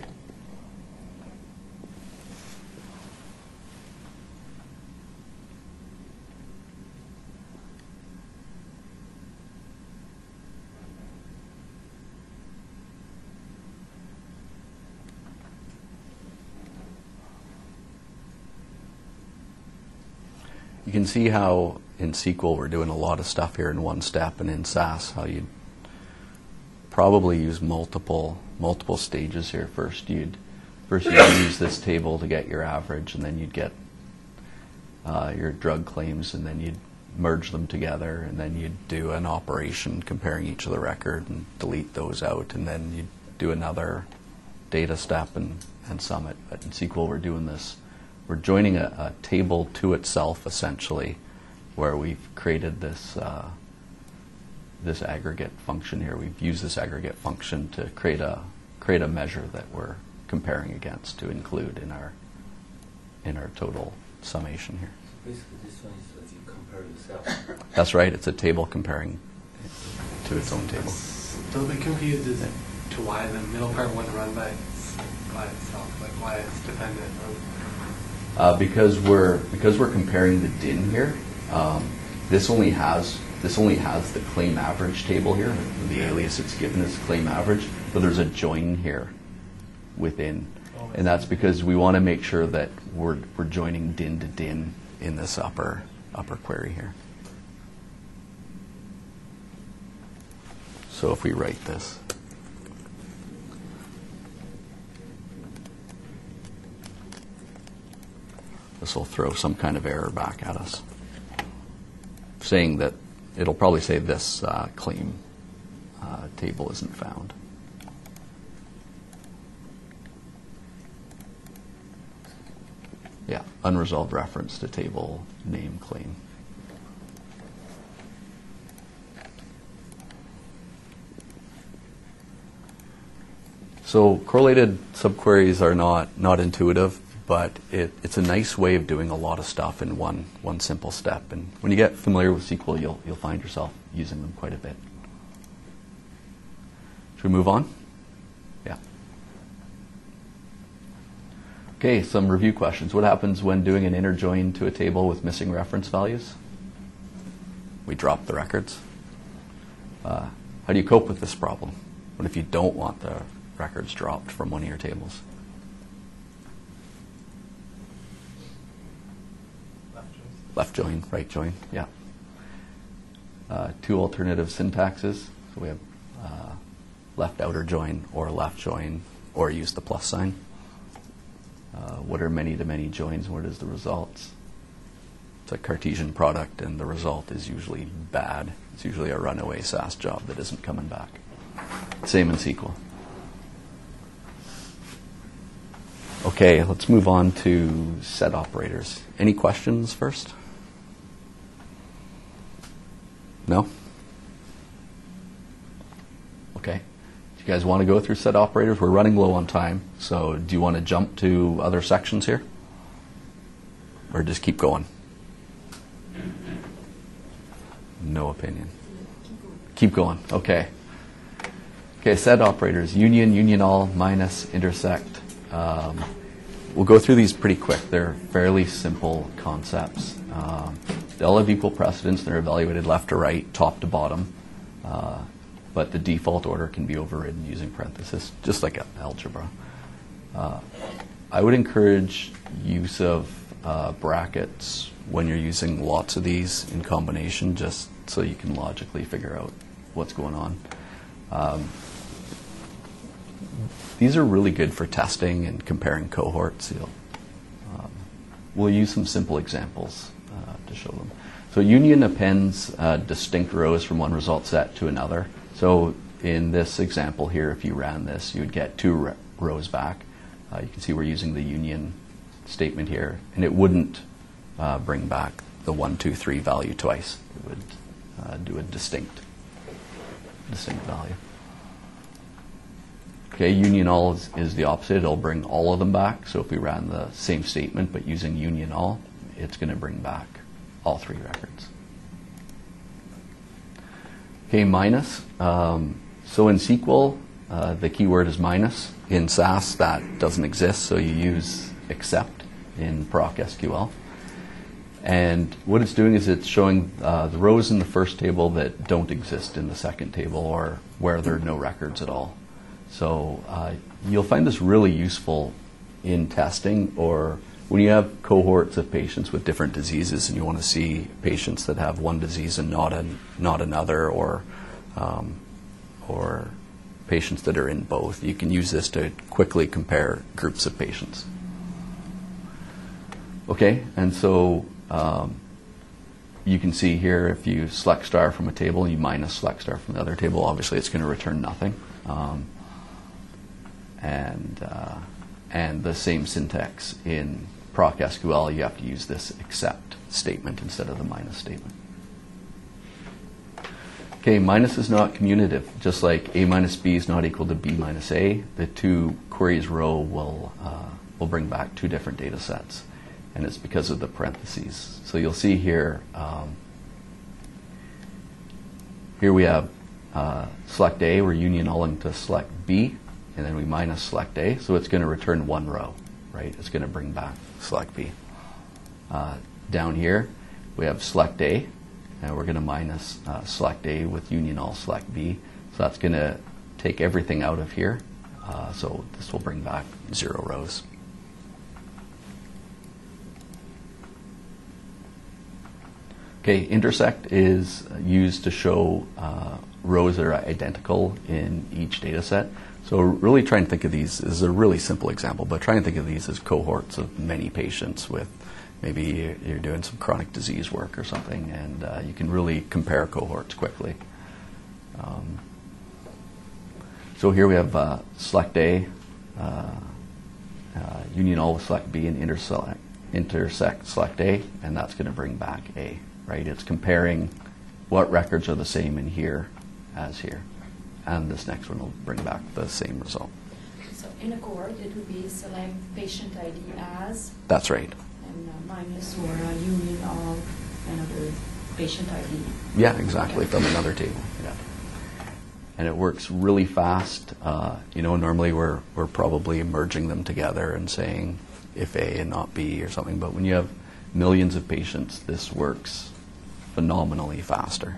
You can see how in SQL we're doing a lot of stuff here in one step, and in SAS how you'd probably use multiple stages here. First you'd use this table to get your average, and then you'd get your drug claims, and then you'd merge them together, and then you'd do an operation comparing each of the record and delete those out, and then you'd do another data step and sum it. But in SQL we're doing this. We're joining a table to itself, essentially, where we've created this this aggregate function here. We've used this aggregate function to create a measure that we're comparing against to include in our total summation here. Basically, this one is you compare compare yourself. That's right. It's a table comparing to its own table. So a bit confused as to why the middle part wouldn't run by itself, like why it's dependent on. Because we're comparing the DIN here. This only has the claim average table here. The alias it's given is claim average, but there's a join here within, and that's because we want to make sure that we're joining DIN to DIN in this upper query here. So if we write this, this will throw some kind of error back at us, saying that it'll probably say this claim table isn't found. Yeah, unresolved reference to table name claim. So correlated subqueries are not intuitive, but it's a nice way of doing a lot of stuff in one simple step. And when you get familiar with SQL, you'll find yourself using them quite a bit. Should we move on? Yeah. Okay, some review questions. What happens when doing an inner join to a table with missing reference values? We drop the records. How do you cope with this problem? What if you don't want the records dropped from one of your tables? Left join, right join, yeah. Two alternative syntaxes. So we have left outer join or left join, or use the plus sign. What are many-to-many joins, and what is the results? It's a Cartesian product, and the result is usually bad. It's usually a runaway SAS job that isn't coming back. Same in SQL. Okay, let's move on to set operators. Any questions first? No? Okay. Do you guys want to go through set operators? We're running low on time, so do you want to jump to other sections here? Or just keep going? No opinion. Keep going. Okay. Okay, set operators. Union, union all, minus, intersect. We'll go through these pretty quick. They're fairly simple concepts. They all have equal precedence. They're evaluated left to right, top to bottom. But the default order can be overridden using parentheses, just like algebra. I would encourage use of brackets when you're using lots of these in combination, just so you can logically figure out what's going on. These are really good for testing and comparing cohorts. We'll use some simple examples to show them. So union appends distinct rows from one result set to another. So in this example here, if you ran this, you would get two rows back. You can see we're using the union statement here, and it wouldn't bring back the 1, 2, 3 value twice. It would do a distinct value. Okay, union all is the opposite. It'll bring all of them back. So if we ran the same statement but using union all, it's going to bring back all 3 records. Okay, minus. So in SQL, the keyword is minus. In SAS, that doesn't exist, so you use except in ProcSQL. And what it's doing is it's showing the rows in the first table that don't exist in the second table, or where there are no records at all. So you'll find this really useful in testing, or when you have cohorts of patients with different diseases and you want to see patients that have one disease and not another, or patients that are in both. You can use this to quickly compare groups of patients. Okay, and so you can see here if you select star from a table and you minus select star from the other table, obviously it's going to return nothing. And the same syntax in ProcSQL, you have to use this except statement instead of the minus statement. Okay, minus is not commutative. Just like A minus B is not equal to B minus A, the two queries row will bring back two different data sets. And it's because of the parentheses. So you'll see here, here we have select A, we're union alling to select B, and then we minus select A, so it's going to return one row, right? It's going to bring back select B. Down here, we have select A, and we're going to minus select A with union all select B, so that's going to take everything out of here, so this will bring back 0 rows. Okay, intersect is used to show rows that are identical in each data set. So really try and think of these, this is a really simple example, but try and think of these as cohorts of many patients with maybe you're doing some chronic disease work or something, and you can really compare cohorts quickly. So here we have select A, union all with select B, and intersect select A, and that's going to bring back A, right? It's comparing what records are the same in here as here. And this next one will bring back the same result. So in a cohort, it would be select patient ID as, That's right. and minus or union of another patient ID. Yeah, exactly, from another table. Yeah. And it works really fast. Normally we're probably merging them together and saying if A and not B or something, but when you have millions of patients, this works phenomenally faster.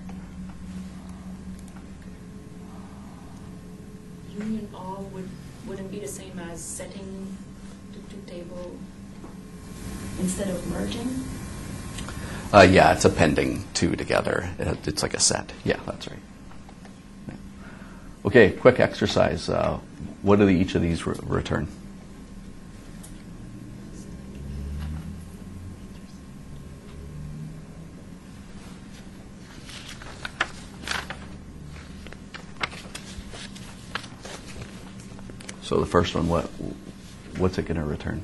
Union all wouldn't be the same as setting the two table instead of merging? Yeah, it's appending two together. It's like a set. Yeah, that's right. Yeah. Okay, quick exercise. What do each of these return? So the first one, what's it going to return?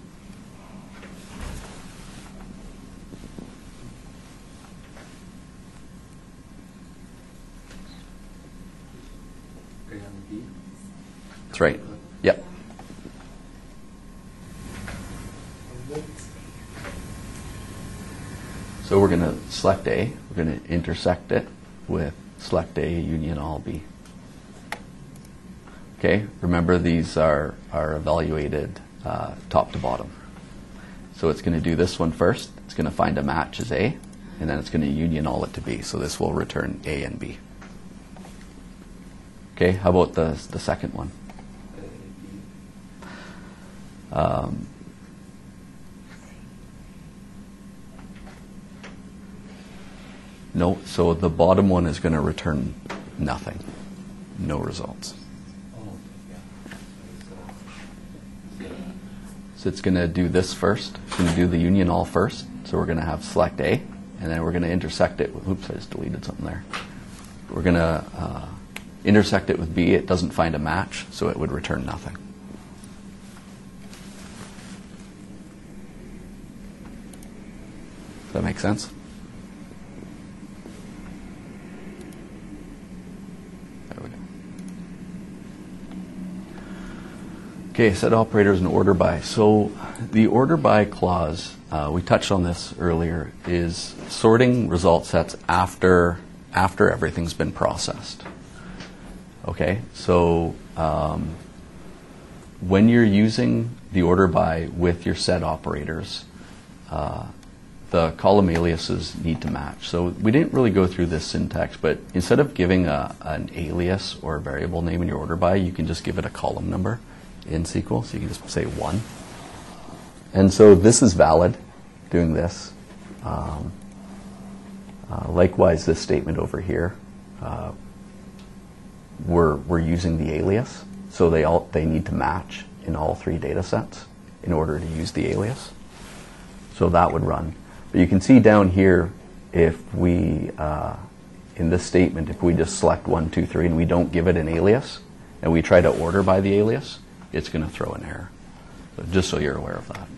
That's right. Yep. So we're going to select A. We're going to intersect it with select A union all B. Okay, remember these are evaluated top to bottom. So it's going to do this one first. It's going to find a match as A, and then it's going to union all it to B. So this will return A and B. Okay, how about the second one? No, so the bottom one is going to return nothing, no results. So it's going to do this first. It's going to do the union all first. So we're going to have select A, and then we're going to intersect it with, oops, I just deleted something there. We're going to intersect it with B. It doesn't find a match, so it would return nothing. Does that make sense? There we go. Okay, set operators and order by. So the order by clause, we touched on this earlier, is sorting result sets after everything's been processed. Okay, so when you're using the order by with your set operators, the column aliases need to match. So we didn't really go through this syntax, but instead of giving an alias or a variable name in your order by, you can just give it a column number in SQL. So you can just say 1. And so this is valid, doing this. Likewise, this statement over here, we're using the alias. So they need to match in all 3 data sets in order to use the alias. So that would run. But you can see down here, if we, in this statement, if we just select 1, 2, 3, and we don't give it an alias, and we try to order by the alias, it's going to throw an error. So just so you're aware of that.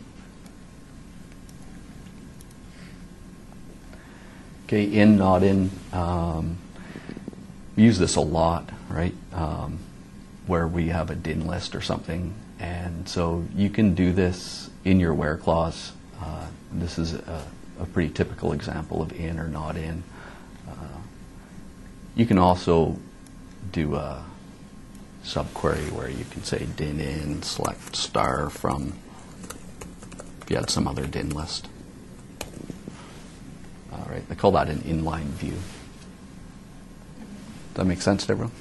Okay, in, not in. We use this a lot, right? Where we have a DIN list or something. And so you can do this in your where clause. This is a pretty typical example of in or not in. You can also do a subquery where you can say din in, select star from, if you had some other din list. All right, they call that an inline view. Does that make sense to everyone?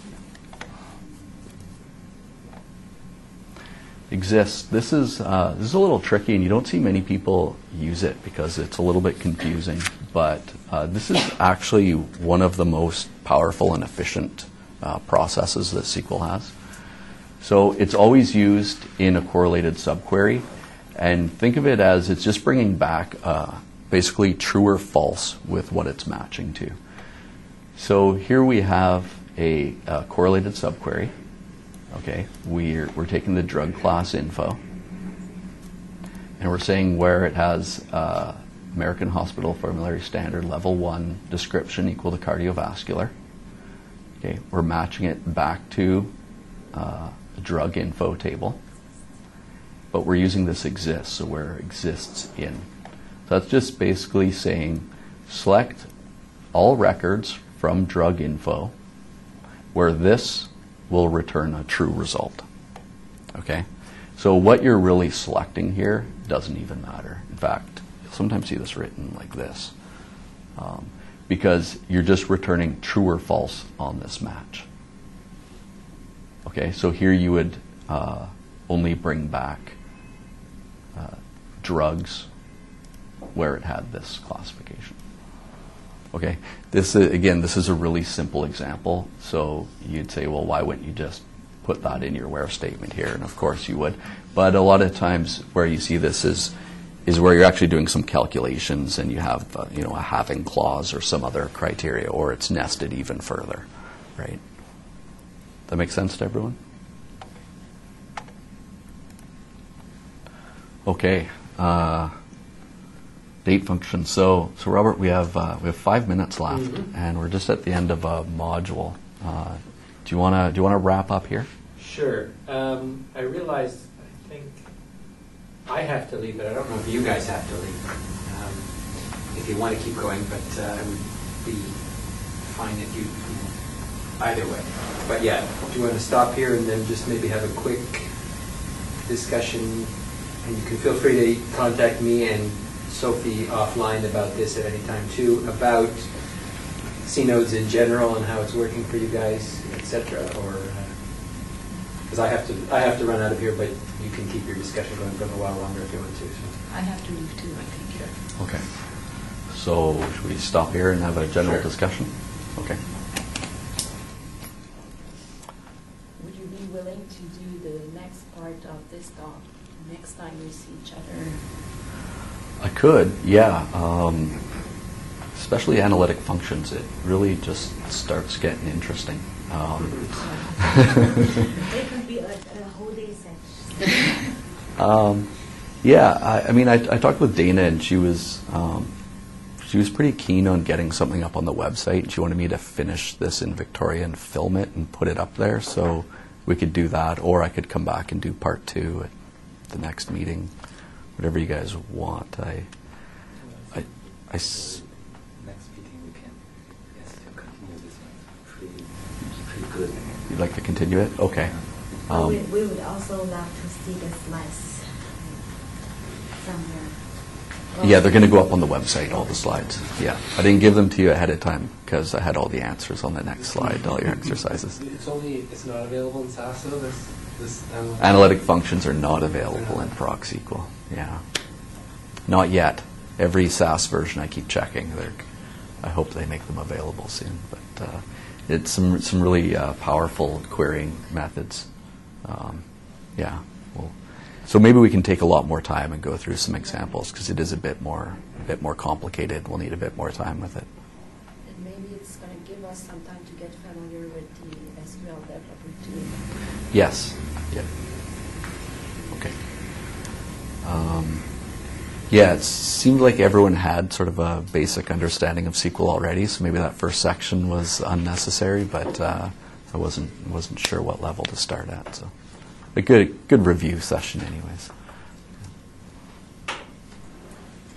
Exists. This is a little tricky, and you don't see many people use it because it's a little bit confusing. But this is actually one of the most powerful and efficient processes that SQL has. So it's always used in a correlated subquery, and think of it as it's just bringing back basically true or false with what it's matching to. So here we have a correlated subquery. Okay, we're taking the drug class info, and we're saying where it has American Hospital Formulary Standard Level 1 description equal to cardiovascular. Okay, we're matching it back to a drug info table, but we're using this exists, so where exists in. So that's just basically saying select all records from drug info where this will return a true result. Okay? So what you're really selecting here doesn't even matter. In fact, you'll sometimes see this written like this, because you're just returning true or false on this match. Okay, so here you would only bring back drugs where it had this classification. Okay, this is a really simple example. So you'd say, well, why wouldn't you just put that in your where statement here? And of course you would. But a lot of times where you see this is where you're actually doing some calculations and you have a having clause or some other criteria, or it's nested even further, right? That makes sense to everyone? Okay. Date function. So Robert, we have 5 minutes left, and we're just at the end of a module. Do you want to wrap up here? Sure. I realized I think I have to leave, but I don't know if you guys have to leave. If you want to keep going, but I would be fine if you either way. But yeah, do you want to stop here and then just maybe have a quick discussion? And you can feel free to contact me and Sophie offline about this at any time too, about C-Nodes in general and how it's working for you guys, etc. Or because I have to run out of here, but you can keep your discussion going for a while longer if you want to. So. I have to leave too, I think. Yeah. Okay. So should we stop here and have a general discussion? Okay. Would you be willing to do the next part of this talk next time we see each other? I could, yeah. Especially analytic functions, it really just starts getting interesting. It could be a whole day session. Yeah, I talked with Dana, and she was pretty keen on getting something up on the website. She wanted me to finish this in Victoria and film it and put it up there, so we could do that, or I could come back and do part 2 at the next meeting. Whatever you guys want. Next meeting we can still continue this one. Pretty good. You'd like to continue it? Okay. We would also love to see the slides somewhere. Yeah, they're going to go up on the website, all the slides. Yeah. I didn't give them to you ahead of time because I had all the answers on the next slide, all your exercises. It's not available in SAS though, this Analytic functions are not available in ProcSQL. Yeah. Not yet. Every SAS version I keep checking. I hope they make them available soon. But it's some really powerful querying methods. Yeah. So maybe we can take a lot more time and go through some examples because it is a bit more complicated. We'll need a bit more time with it. And maybe it's going to give us some time to get familiar with the SQL developer too. Yes. Yeah. Okay. Yeah, it seemed like everyone had sort of a basic understanding of SQL already, so maybe that first section was unnecessary, but I wasn't sure what level to start at. So, a good review session, anyways.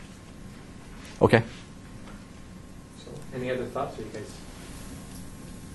Okay. So, any other thoughts, or you guys?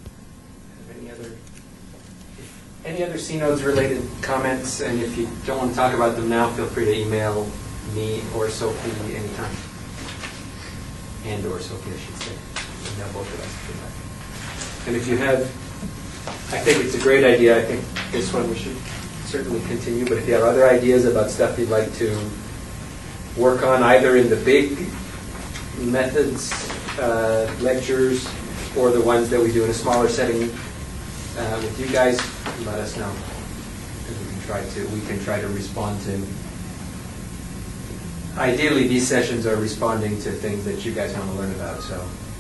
Any other C-Nodes related comments? And if you don't want to talk about them now, feel free to email me or Sophie anytime. And or Sophie, I should say. Email both of us if you'd like. And if you have, I think it's a great idea. I think this one we should certainly continue. But if you have other ideas about stuff you'd like to work on, either in the big methods, lectures, or the ones that we do in a smaller setting with you guys, let us know. And we can try to respond to. Ideally, these sessions are responding to things that you guys want to learn about. So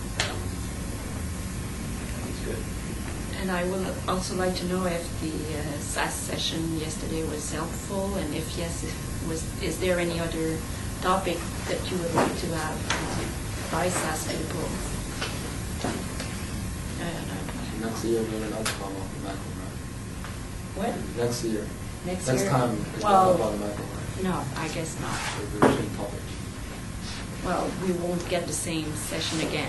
that's good. And I will also like to know if the SAS session yesterday was helpful, and if yes, is there any other topic that you would like to have by SAS people? Next year, we're not talking about the macro, right? What? Next year. Next Next year? time, it's Well, not about the macro, right? No, I guess not. So we'll change topic. Well, we won't get the same session again.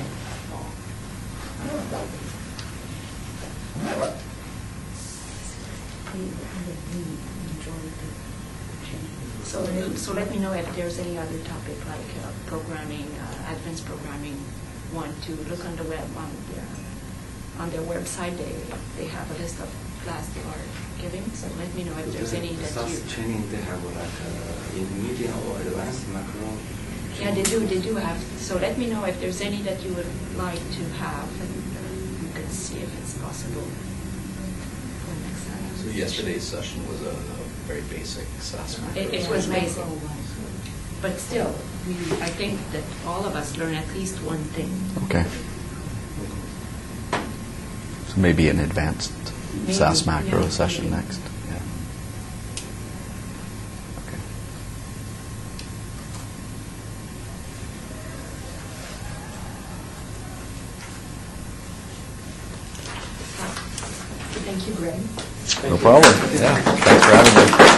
So let me know if there's any other topic like programming, advanced programming. Want to look on the web on their website. They have a list of class they are giving. So let me know if there's any that you. Training they have like intermediate or advanced macro. Yeah, they do have. So let me know if there's any that you would like to have, and you can see if it's possible for next time. So yesterday's session was a very basic assessment. It was basic, but still, I think that all of us learn at least one thing. Okay. So maybe an advanced Maybe, SAS macro yeah, session maybe. next. Yeah. Okay. Thank you, Greg. No problem. Yeah. Thanks for having me.